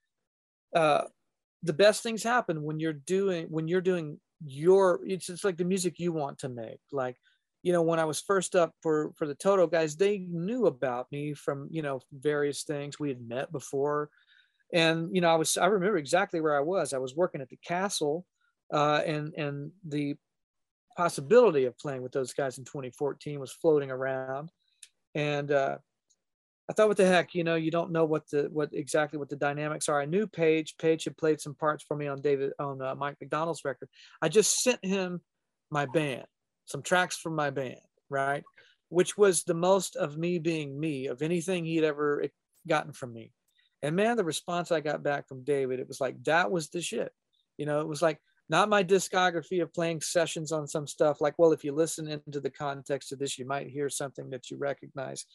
uh, the best things happen when you're doing when you're doing your. It's just like the music you want to make. Like, you know, when I was first up for for the Toto guys, they knew about me from, you know, various things we had met before, and you know, I was I remember exactly where I was. I was working at the Castle, uh, and and the possibility of playing with those guys in twenty fourteen was floating around, and uh, I thought, what the heck, you know, you don't know what the what exactly what the dynamics are. I knew Page. Page had played some parts for me on David on uh, Mike McDonald's record. I just sent him my band, some tracks from my band, right, which was the most of me being me, of anything he'd ever gotten from me. And man, the response I got back from David, it was like, that was the shit. You know, it was like, not my discography of playing sessions on some stuff like, well, if you listen into the context of this, you might hear something that you recognize.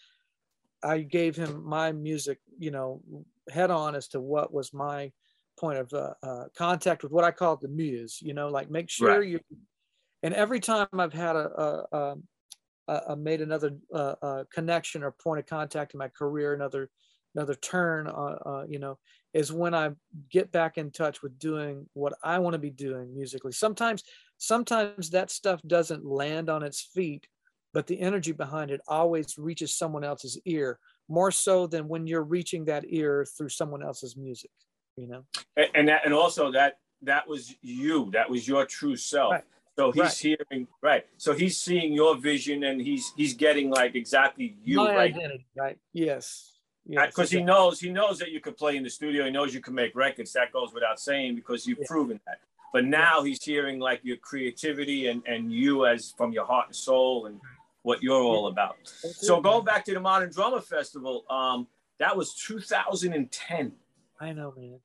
I gave him my music, you know, head on as to what was my point of uh, uh, contact with what I call the muse, you know, like make sure right. you, and every time I've had a, a, a, a made another uh, uh, connection or point of contact in my career, another, another turn, uh, uh, you know, is when I get back in touch with doing what I want to be doing musically. Sometimes, sometimes that stuff doesn't land on its feet, but the energy behind it always reaches someone else's ear, more so than when you're reaching that ear through someone else's music, you know? And, and that, and also that, that was you, that was your true self. Right. So he's right. hearing, right. So he's seeing your vision and he's, he's getting like exactly you, My right? identity, right. Yes. Because yes, exactly. he knows he knows that you can play in the studio. He knows you can make records. That goes without saying because you've yeah. proven that. But now yeah. he's hearing like your creativity and, and you as from your heart and soul and what you're all yeah. about. That's so it, going back to the Modern Drummer Festival, um, that was two thousand ten. I know, man.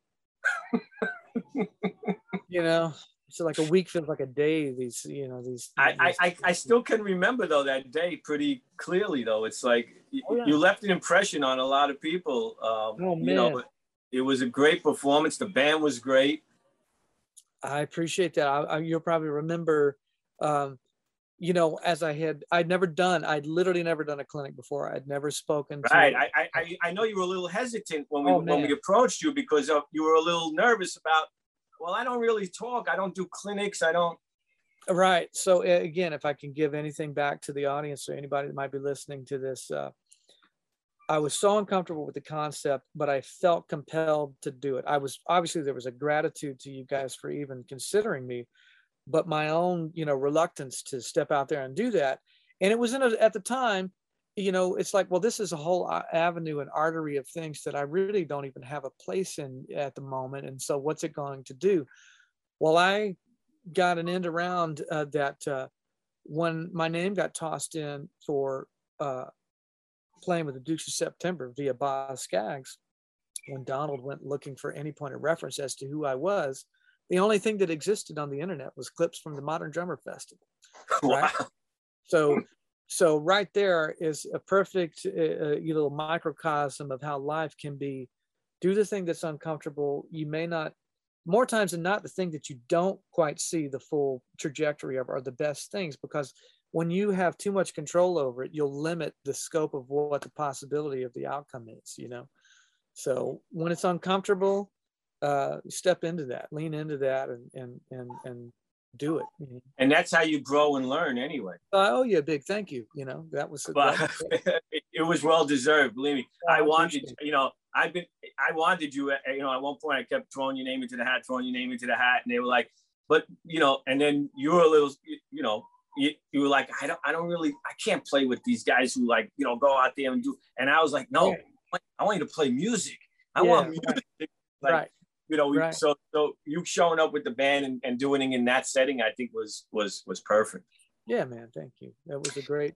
You know, it's like a week feels like a day. These, you know, these. I, these I, I, I still can remember though that day pretty clearly though. It's like oh, yeah. you left an impression on a lot of people. Um, oh man, you know, it was a great performance. The band was great. I appreciate that. I, I, you'll probably remember, um, you know, as I had, I'd never done, I'd literally never done a clinic before. I'd never spoken to. Right. I, I, I know you were a little hesitant when we oh, when we approached you because of, you were a little nervous about. Well, I don't really talk. I don't do clinics. I don't. Right. So again, if I can give anything back to the audience or anybody that might be listening to this, uh, I was so uncomfortable with the concept, but I felt compelled to do it. I was obviously there was a gratitude to you guys for even considering me, but my own, you know, reluctance to step out there and do that. And it was in a, at the time, you know, it's like, well, this is a whole avenue and artery of things that I really don't even have a place in at the moment. And so what's it going to do? Well, I got an end around uh, that uh, when my name got tossed in for uh, playing with the Dukes of September via Boz Scaggs, when Donald went looking for any point of reference as to who I was, the only thing that existed on the internet was clips from the Modern Drummer Festival. Right? Wow. So, so right there is a perfect uh, you know, microcosm of how life can be. Do the thing that's uncomfortable. You may not, more times than not, the thing that you don't quite see the full trajectory of are the best things, because when you have too much control over it, you'll limit the scope of what the possibility of the outcome is, you know? So when it's uncomfortable, uh, step into that, lean into that and, and, and, and do it. You know? And that's how you grow and learn anyway. I owe you a big thank you. You know, that was, well, that was it, it was well-deserved, believe me. I, I wanted, you know, I've been, I wanted you, you know, at one point I kept throwing your name into the hat, throwing your name into the hat. And they were like, but, you know, and then you were a little, you know, you, you were like, I don't, I don't really, I can't play with these guys who like, you know, go out there and do, and I was like, no, yeah. I want you to play music. I yeah, want music. Right. Like, right. you know, right. so, so you showing up with the band and, and doing it in that setting, I think was, was, was perfect. Yeah, man. Thank you. That was a great,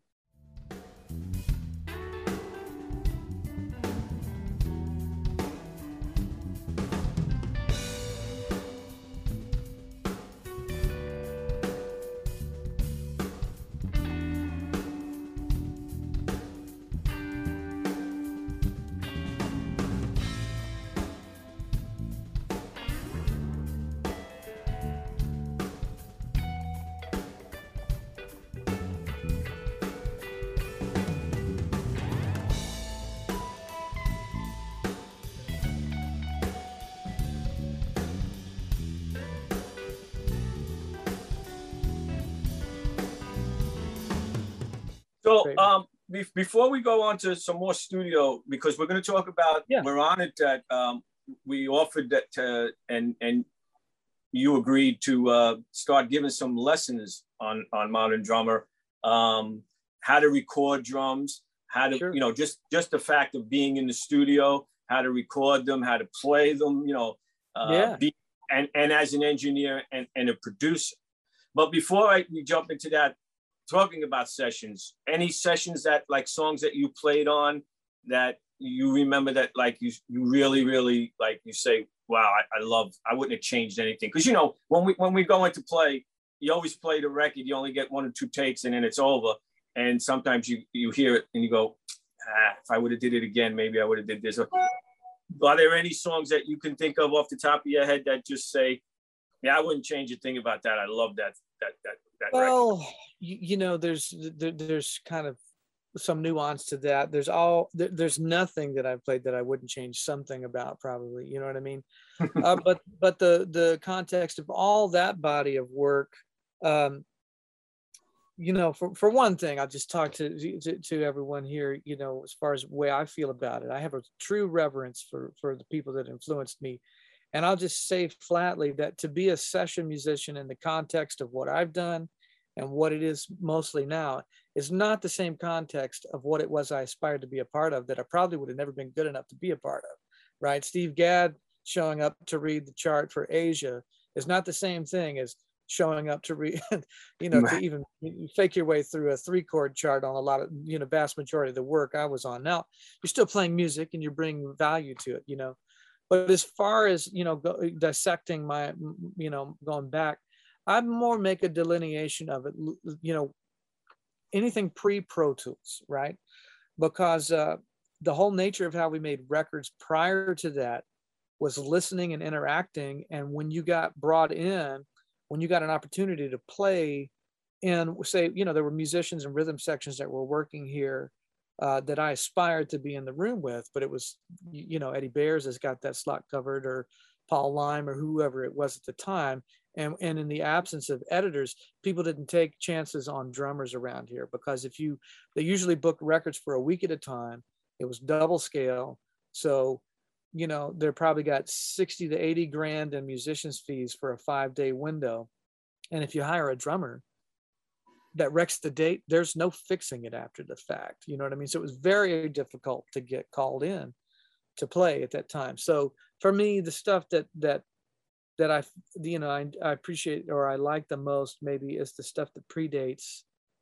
So Great. um, be- before we go on to some more studio, because we're going to talk about, Yeah. we're honored that um, we offered that to, and and you agreed to uh, start giving some lessons on on Modern Drummer, um, how to record drums, how to, Sure. you know, just just the fact of being in the studio, how to record them, how to play them, you know, uh, Yeah. be, and and as an engineer and, and a producer. But before I we jump into that, talking about sessions, any sessions that like songs that you played on that you remember that like you you really really like you say, wow, I, I love, I wouldn't have changed anything, because you know when we when we go into play, you always play the record, you only get one or two takes and then it's over, and sometimes you you hear it and you go, ah, if I would have did it again, maybe I would have did this. Are there any songs that you can think of off the top of your head that just say, yeah, I wouldn't change a thing about that, I love that that that that Well, record? you, you know, there's there, there's kind of some nuance to that. There's all there, there's nothing that I've played that I wouldn't change something about, probably. You know what I mean? uh, but but the the context of all that body of work, um, you know, for for one thing, I'll just talk to, to to everyone here. You know, as far as the way I feel about it, I have a true reverence for for the people that influenced me. And I'll just say flatly that to be a session musician in the context of what I've done and what it is mostly now is not the same context of what it was I aspired to be a part of, that I probably would have never been good enough to be a part of, right? Steve Gadd showing up to read the chart for Asia is not the same thing as showing up to read, you know, to even fake your way through a three chord chart on a lot of, you know, vast majority of the work I was on. Now, you're still playing music and you're bringing value to it, you know. But as far as, you know, go, dissecting my, you know, going back, I more make a delineation of it, you know, anything pre-Pro Tools, right? Because uh, the whole nature of how we made records prior to that was listening and interacting. And when you got brought in, when you got an opportunity to play in, say, you know, there were musicians and rhythm sections that were working here Uh, that I aspired to be in the room with, but it was, you know, Eddie Bears has got that slot covered, or Paul Lime, or whoever it was at the time. And, and in the absence of editors, people didn't take chances on drummers around here, because if you, they usually booked records for a week at a time. It was double scale. So, you know, they're probably got sixty to eighty grand in musicians fees for a five day window. And if you hire a drummer that wrecks the date, there's no fixing it after the fact. You know what I mean? So it was very difficult to get called in to play at that time. So for me, the stuff that that that I, you know, I, I appreciate or I like the most maybe is the stuff that predates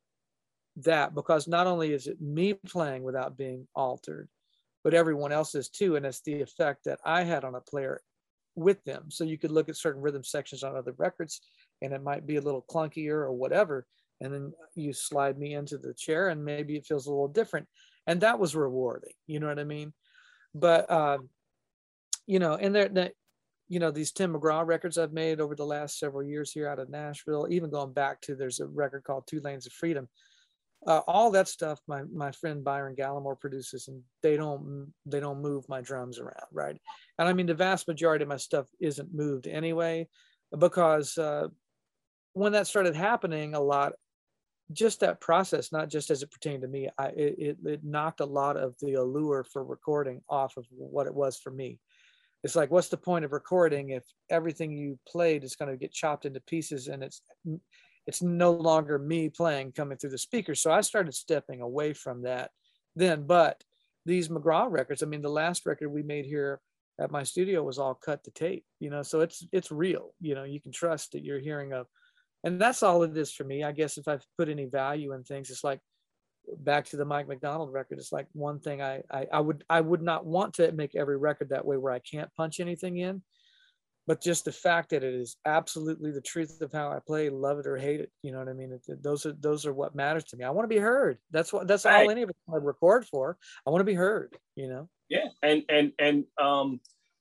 that, because not only is it me playing without being altered, but everyone else is too. And it's the effect that I had on a player with them. So you could look at certain rhythm sections on other records and it might be a little clunkier or whatever. And then you slide me into the chair and maybe it feels a little different. And that was rewarding, you know what I mean? But, um, you know, and there, that, you know, these Tim McGraw records I've made over the last several years here out of Nashville, even going back to, there's a record called Two Lanes of Freedom. Uh, all that stuff, my my friend Byron Gallimore produces, and they don't they don't move my drums around, right? And I mean, the vast majority of my stuff isn't moved anyway, because uh, when that started happening a lot, just that process, not just as it pertained to me, I, it, it knocked a lot of the allure for recording off of what it was for me. It's like, what's the point of recording if everything you played is going to get chopped into pieces and it's it's no longer me playing coming through the speakers? So I started stepping away from that then. But these McGraw records, I mean, the last record we made here at my studio was all cut to tape, you know, so it's it's real, you know, you can trust that you're hearing a. And that's all it is for me. I guess if I've put any value in things, it's like back to the Mike McDonald record. It's like one thing I, I, I would I would not want to make every record that way where I can't punch anything in. But just the fact that it is absolutely the truth of how I play, love it or hate it. You know what I mean? It, those are those are what matters to me. I want to be heard. That's what that's Right. all any of us want to record for. I want to be heard, you know? Yeah. And and and um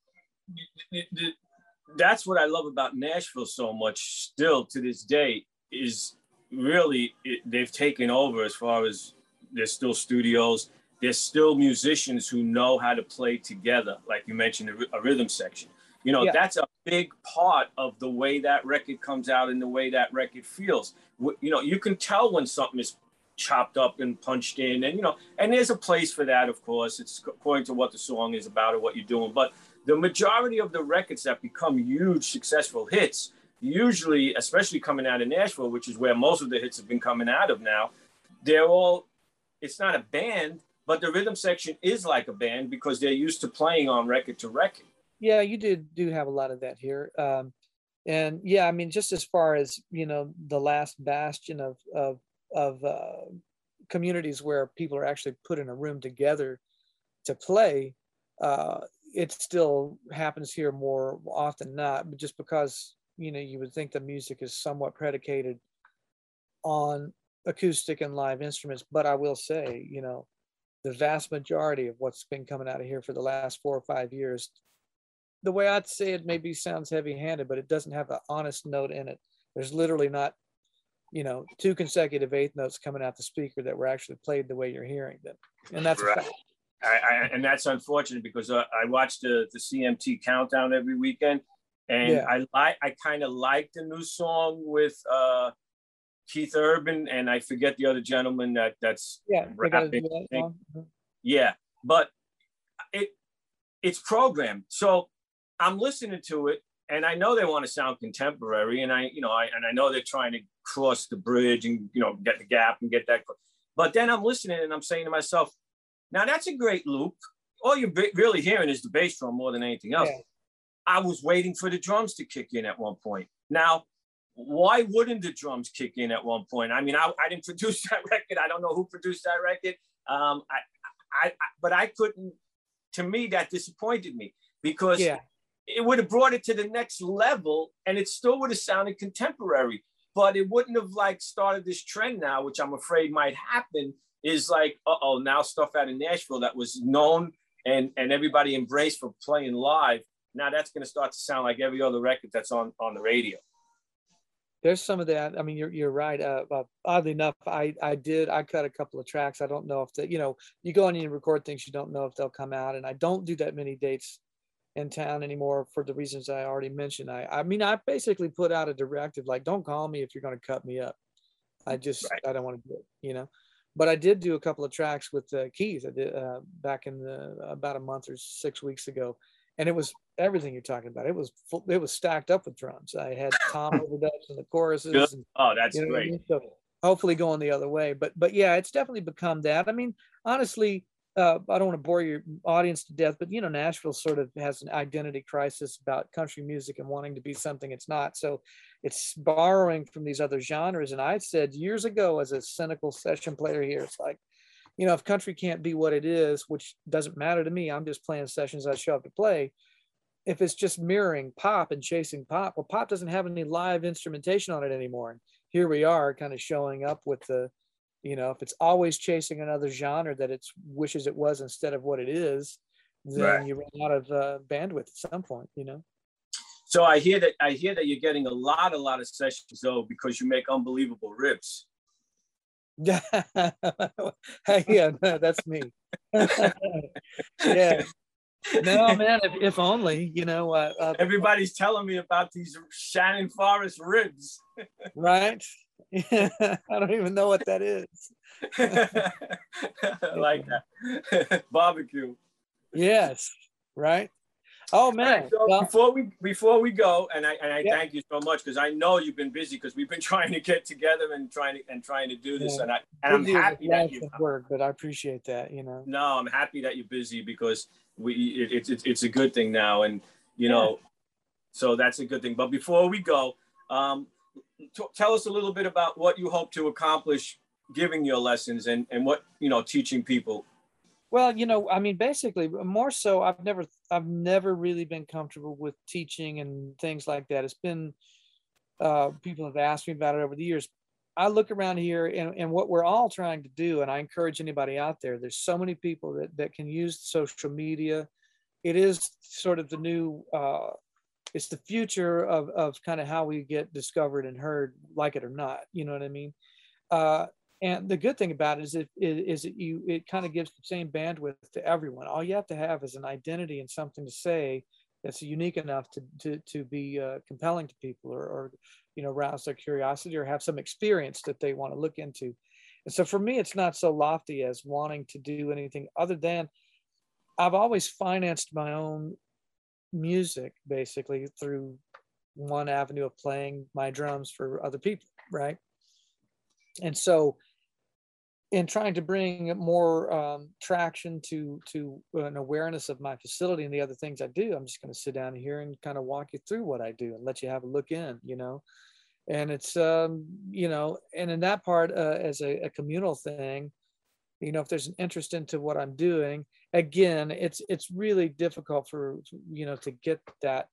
the, the, that's what I love about Nashville so much still to this day, is really it, they've taken over as far as there's still studios. There's still musicians who know how to play together. Like you mentioned, a, a rhythm section. You know, Yeah. that's a big part of the way that record comes out and the way that record feels. You know, you can tell when something is chopped up and punched in, and you know, and there's a place for that, of course. It's according to what the song is about or what you're doing. But the majority of the records that become huge, successful hits, usually, especially coming out of Nashville, which is where most of the hits have been coming out of now, they're all, it's not a band, but the rhythm section is like a band because they're used to playing on record to record. Yeah, you did do have a lot of that here. Um, and yeah, I mean, just as far as, you know, the last bastion of, of, of uh, communities where people are actually put in a room together to play, uh, it still happens here more often than not, but just because, you know, you would think the music is somewhat predicated on acoustic and live instruments. But I will say, you know, the vast majority of what's been coming out of here for the last four or five years, the way I'd say it maybe sounds heavy-handed, but it doesn't have an honest note in it. There's literally not, you know, two consecutive eighth notes coming out the speaker that were actually played the way you're hearing them. And that's right. a fact. I, I, and that's unfortunate because uh, I watch the, the C M T countdown every weekend, and yeah. I like I kind of like the new song with uh, Keith Urban, and I forget the other gentleman that that's yeah, rapping. That yeah, but it it's programmed, so I'm listening to it, and I know they want to sound contemporary, and I you know I and I know they're trying to cross the bridge and you know get the gap and get that, but then I'm listening and I'm saying to myself, now that's a great loop. All you're really hearing is the bass drum more than anything else. Yeah. I was waiting for the drums to kick in at one point. Now, why wouldn't the drums kick in at one point? I mean, I, I didn't produce that record. I don't know who produced that record. Um, I, I, I, but I couldn't, to me, that disappointed me because yeah. it would have brought it to the next level and it still would have sounded contemporary, but it wouldn't have like started this trend now, which I'm afraid might happen, is like, uh-oh, now stuff out in Nashville that was known and, and everybody embraced for playing live. Now that's going to start to sound like every other record that's on, on the radio. There's some of that. I mean, you're you're right. Uh, uh, oddly enough, I I did, I cut a couple of tracks. I don't know if the, you know, you go on and you record things, you don't know if they'll come out. And I don't do that many dates in town anymore for the reasons I already mentioned. I, I mean, I basically put out a directive, like, don't call me if you're going to cut me up. I just, right. I don't want to do it, you know? But I did do a couple of tracks with uh, Keith. I did uh, back in the, about a month or six weeks ago, and it was everything you're talking about. It was full, it was stacked up with drums. I had Tom overdubs in the choruses. And, oh, that's you know great. I mean? So hopefully going the other way. But but yeah, it's definitely become that. I mean, honestly, uh, I don't want to bore your audience to death, but you know, Nashville sort of has an identity crisis about country music and wanting to be something it's not. So it's borrowing from these other genres. And I said years ago, as a cynical session player here, it's like, you know, if country can't be what it is, which doesn't matter to me, I'm just playing sessions I show up to play. If it's just mirroring pop and chasing pop, well, pop doesn't have any live instrumentation on it anymore. And here we are kind of showing up with the, you know, if it's always chasing another genre that it wishes it was instead of what it is, then right. you run out of uh, bandwidth at some point, you know? So I hear that I hear that you're getting a lot, a lot of sessions though, because you make unbelievable ribs. Yeah, yeah, no, that's me. Yeah, no, man. If, if only, you know. Uh, uh, Everybody's telling me about these Shannon Forest ribs. Right. Yeah, I don't even know what that is. I like that. Barbecue. Yes. Right. Oh man! Right, so well, before we before we go, and I and I yeah. thank you so much because I know you've been busy because we've been trying to get together and trying to and trying to do this, yeah. and I and I'm happy that you work, but I appreciate that, you know. No, I'm happy that you're busy because we it, it's it, it's a good thing now, and you know, yeah. so that's a good thing. But before we go, um, t- tell us a little bit about what you hope to accomplish giving your lessons and and what you know teaching people. Well, you know, I mean, basically, more so, I've never, I've never really been comfortable with teaching and things like that. It's been, uh, people have asked me about it over the years. I look around here and, and what we're all trying to do, and I encourage anybody out there, there's so many people that, that can use social media. It is sort of the new, uh, it's the future of, of kind of how we get discovered and heard, like it or not, you know what I mean? Uh, And the good thing about it is it is that you it kind of gives the same bandwidth to everyone. All you have to have is an identity and something to say that's unique enough to to to be uh, compelling to people, or, or you know rouse their curiosity, or have some experience that they want to look into. So for me, it's not so lofty as wanting to do anything other than I've always financed my own music basically through one avenue of playing my drums for other people, right? And so in trying to bring more um, traction to to an awareness of my facility and the other things I do, I'm just going to sit down here and kind of walk you through what I do and let you have a look in, you know. And it's um, you know, and in that part uh, as a, a communal thing, you know, if there's an interest into what I'm doing, again, it's it's really difficult for, you know, to get that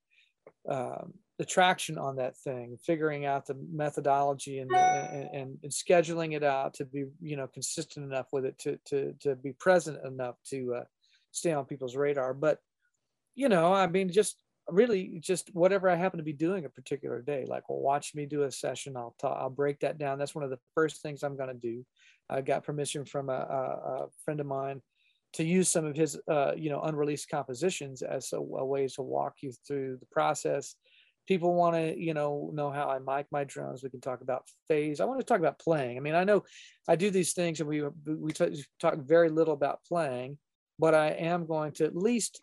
um, the traction on that thing, figuring out the methodology and, and, and, and scheduling it out to be, you know, consistent enough with it to, to, to be present enough to uh, stay on people's radar. But, you know, I mean, just really just whatever I happen to be doing a particular day, like, well, watch me do a session. I'll talk, I'll break that down. That's one of the first things I'm going to do. I got permission from a, a, a friend of mine to use some of his, uh, you know, unreleased compositions as a, a way to walk you through the process. People want to, you know, know how I mic my drums. We can talk about phase. I want to talk about playing. I mean, I know I do these things and we we t- talk very little about playing, but I am going to at least,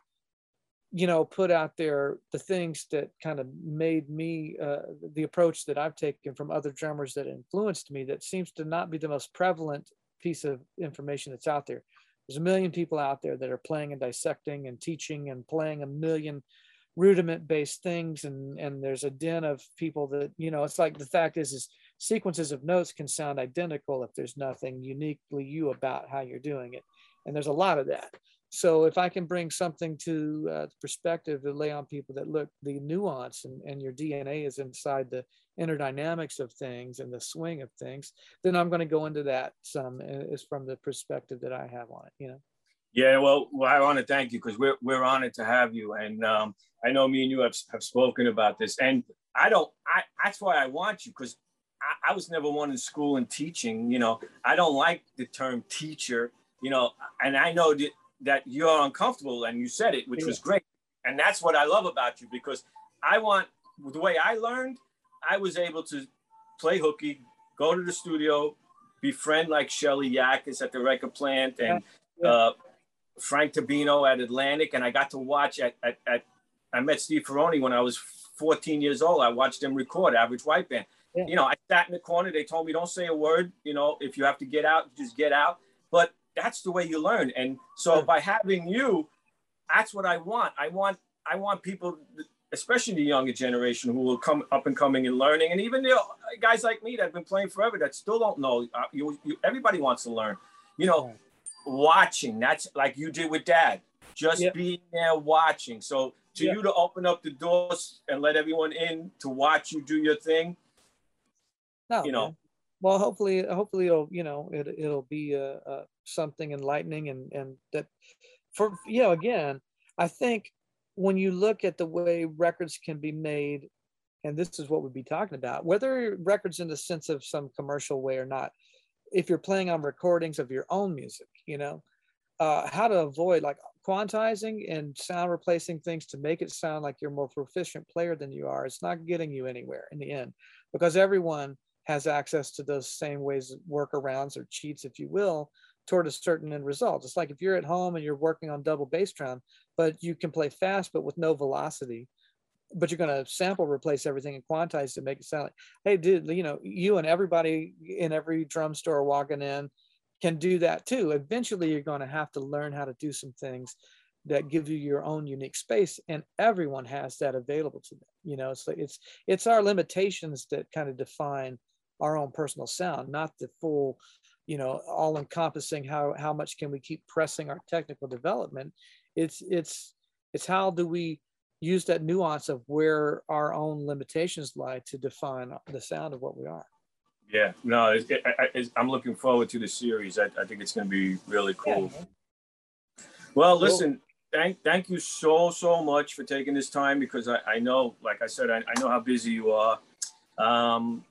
you know, put out there the things that kind of made me, uh, the approach that I've taken from other drummers that influenced me that seems to not be the most prevalent piece of information that's out there. There's a million people out there that are playing and dissecting and teaching and playing a million rudiment-based things, and and there's a den of people that, you know, it's like the fact is is sequences of notes can sound identical if there's nothing uniquely you about how you're doing it, and there's a lot of that. So if I can bring something to uh, perspective to lay on people that look, the nuance and, and your D N A is inside the inner dynamics of things and the swing of things, then I'm going to go into that some is from the perspective that I have on it, you know. Yeah, well, well I want to thank you because we're we're honored to have you, and um, I know me and you have, have spoken about this, and I don't. I that's why I want you, because I, I was never one in school and teaching. You know, I don't like the term teacher. You know, and I know that that you're uncomfortable, and you said it, which yeah. was great, and that's what I love about you, because I want the way I learned. I was able to play hooky, go to the studio, befriend like Shelly Yakus at the record plant, and. Yeah. Uh, Frank Tabino at Atlantic, and I got to watch at, at, at I met Steve Ferroni when I was fourteen years old. I watched him record Average White Band. Yeah. You know, I sat in the corner. They told me, don't say a word. You know, if you have to get out, just get out. But that's the way you learn. And so yeah. by having you, that's what I want. I want I want people, especially the younger generation, who will come up and coming and learning. And even, you know, guys like me that have been playing forever that still don't know. Uh, you, you, everybody wants to learn. You know, yeah. watching, that's like you did with Dad, just yep. being there watching. So to yep. you to open up the doors and let everyone in to watch you do your thing, no, you know. Man. Well, hopefully, hopefully it'll, you know, it, it'll be uh, uh, something enlightening, and, and that for, you know, again, I think when you look at the way records can be made, and this is what we'd be talking about, whether records in the sense of some commercial way or not, if you're playing on recordings of your own music, you know, uh, how to avoid like quantizing and sound replacing things to make it sound like you're a more proficient player than you are. It's not getting you anywhere in the end, because everyone has access to those same ways, workarounds or cheats, if you will, toward a certain end result. It's like if you're at home and you're working on double bass drum, but you can play fast, but with no velocity, but you're going to sample replace everything and quantize to make it sound like, hey, dude, you know, you and everybody in every drum store walking in can do that too. Eventually, you're going to have to learn how to do some things that give you your own unique space, and everyone has that available to them. You know, so it's it's our limitations that kind of define our own personal sound, not the full, you know, all-encompassing how how much can we keep pressing our technical development. It's it's it's how do we use that nuance of where our own limitations lie to define the sound of what we are. Yeah, no, it, it, it, I'm looking forward to the series. I, I think it's going to be really cool. Yeah. Well, listen, thank thank you so, so much for taking this time, because I, I know, like I said, I, I know how busy you are. Um,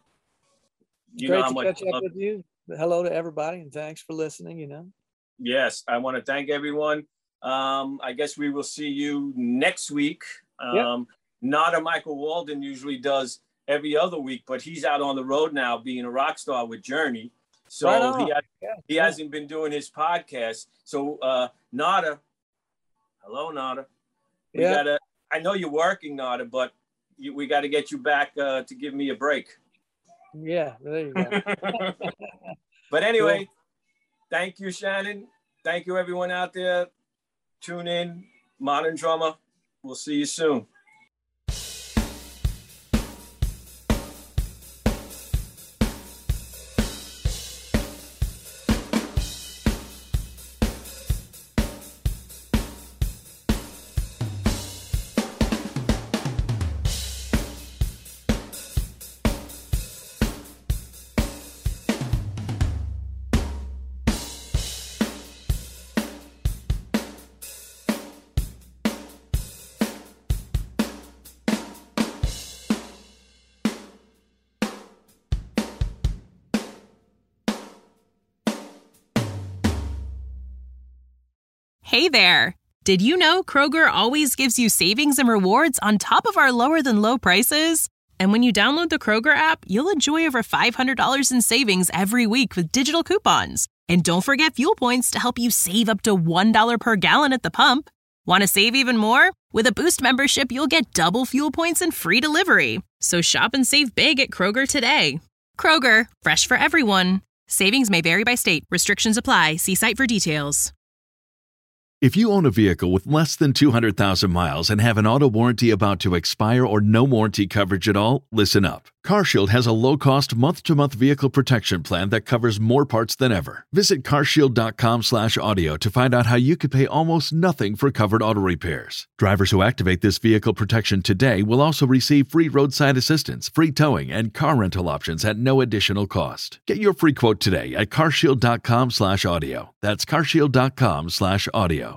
you Great know how to much catch up with you. Hello to everybody, and thanks for listening, you know. Yes, I want to thank everyone. Um, I guess we will see you next week. Um, yep. Nada Michael Walden usually does every other week, but he's out on the road now being a rock star with Journey. So Right on. he, has, Yeah, he yeah. hasn't been doing his podcast. So uh, Nada, hello, Nada. We Yeah. gotta, I know you're working, Nada, but you, we got to get you back uh, to give me a break. Yeah, there you go. But anyway, Cool. thank you, Shannon. Thank you, everyone out there. Tune in, Modern Drummer. We'll see you soon. Hey there! Did you know Kroger always gives you savings and rewards on top of our lower than low prices? And when you download the Kroger app, you'll enjoy over five hundred dollars in savings every week with digital coupons. And don't forget fuel points to help you save up to one dollar per gallon at the pump. Want to save even more? With a Boost membership, you'll get double fuel points and free delivery. So shop and save big at Kroger today. Kroger, fresh for everyone. Savings may vary by state. Restrictions apply. See site for details. If you own a vehicle with less than two hundred thousand miles and have an auto warranty about to expire or no warranty coverage at all, listen up. CarShield has a low-cost month-to-month vehicle protection plan that covers more parts than ever. Visit carshield.com slash audio to find out how you could pay almost nothing for covered auto repairs. Drivers who activate this vehicle protection today will also receive free roadside assistance, free towing, and car rental options at no additional cost. Get your free quote today at carshield.com slash audio. That's carshield.com slash audio.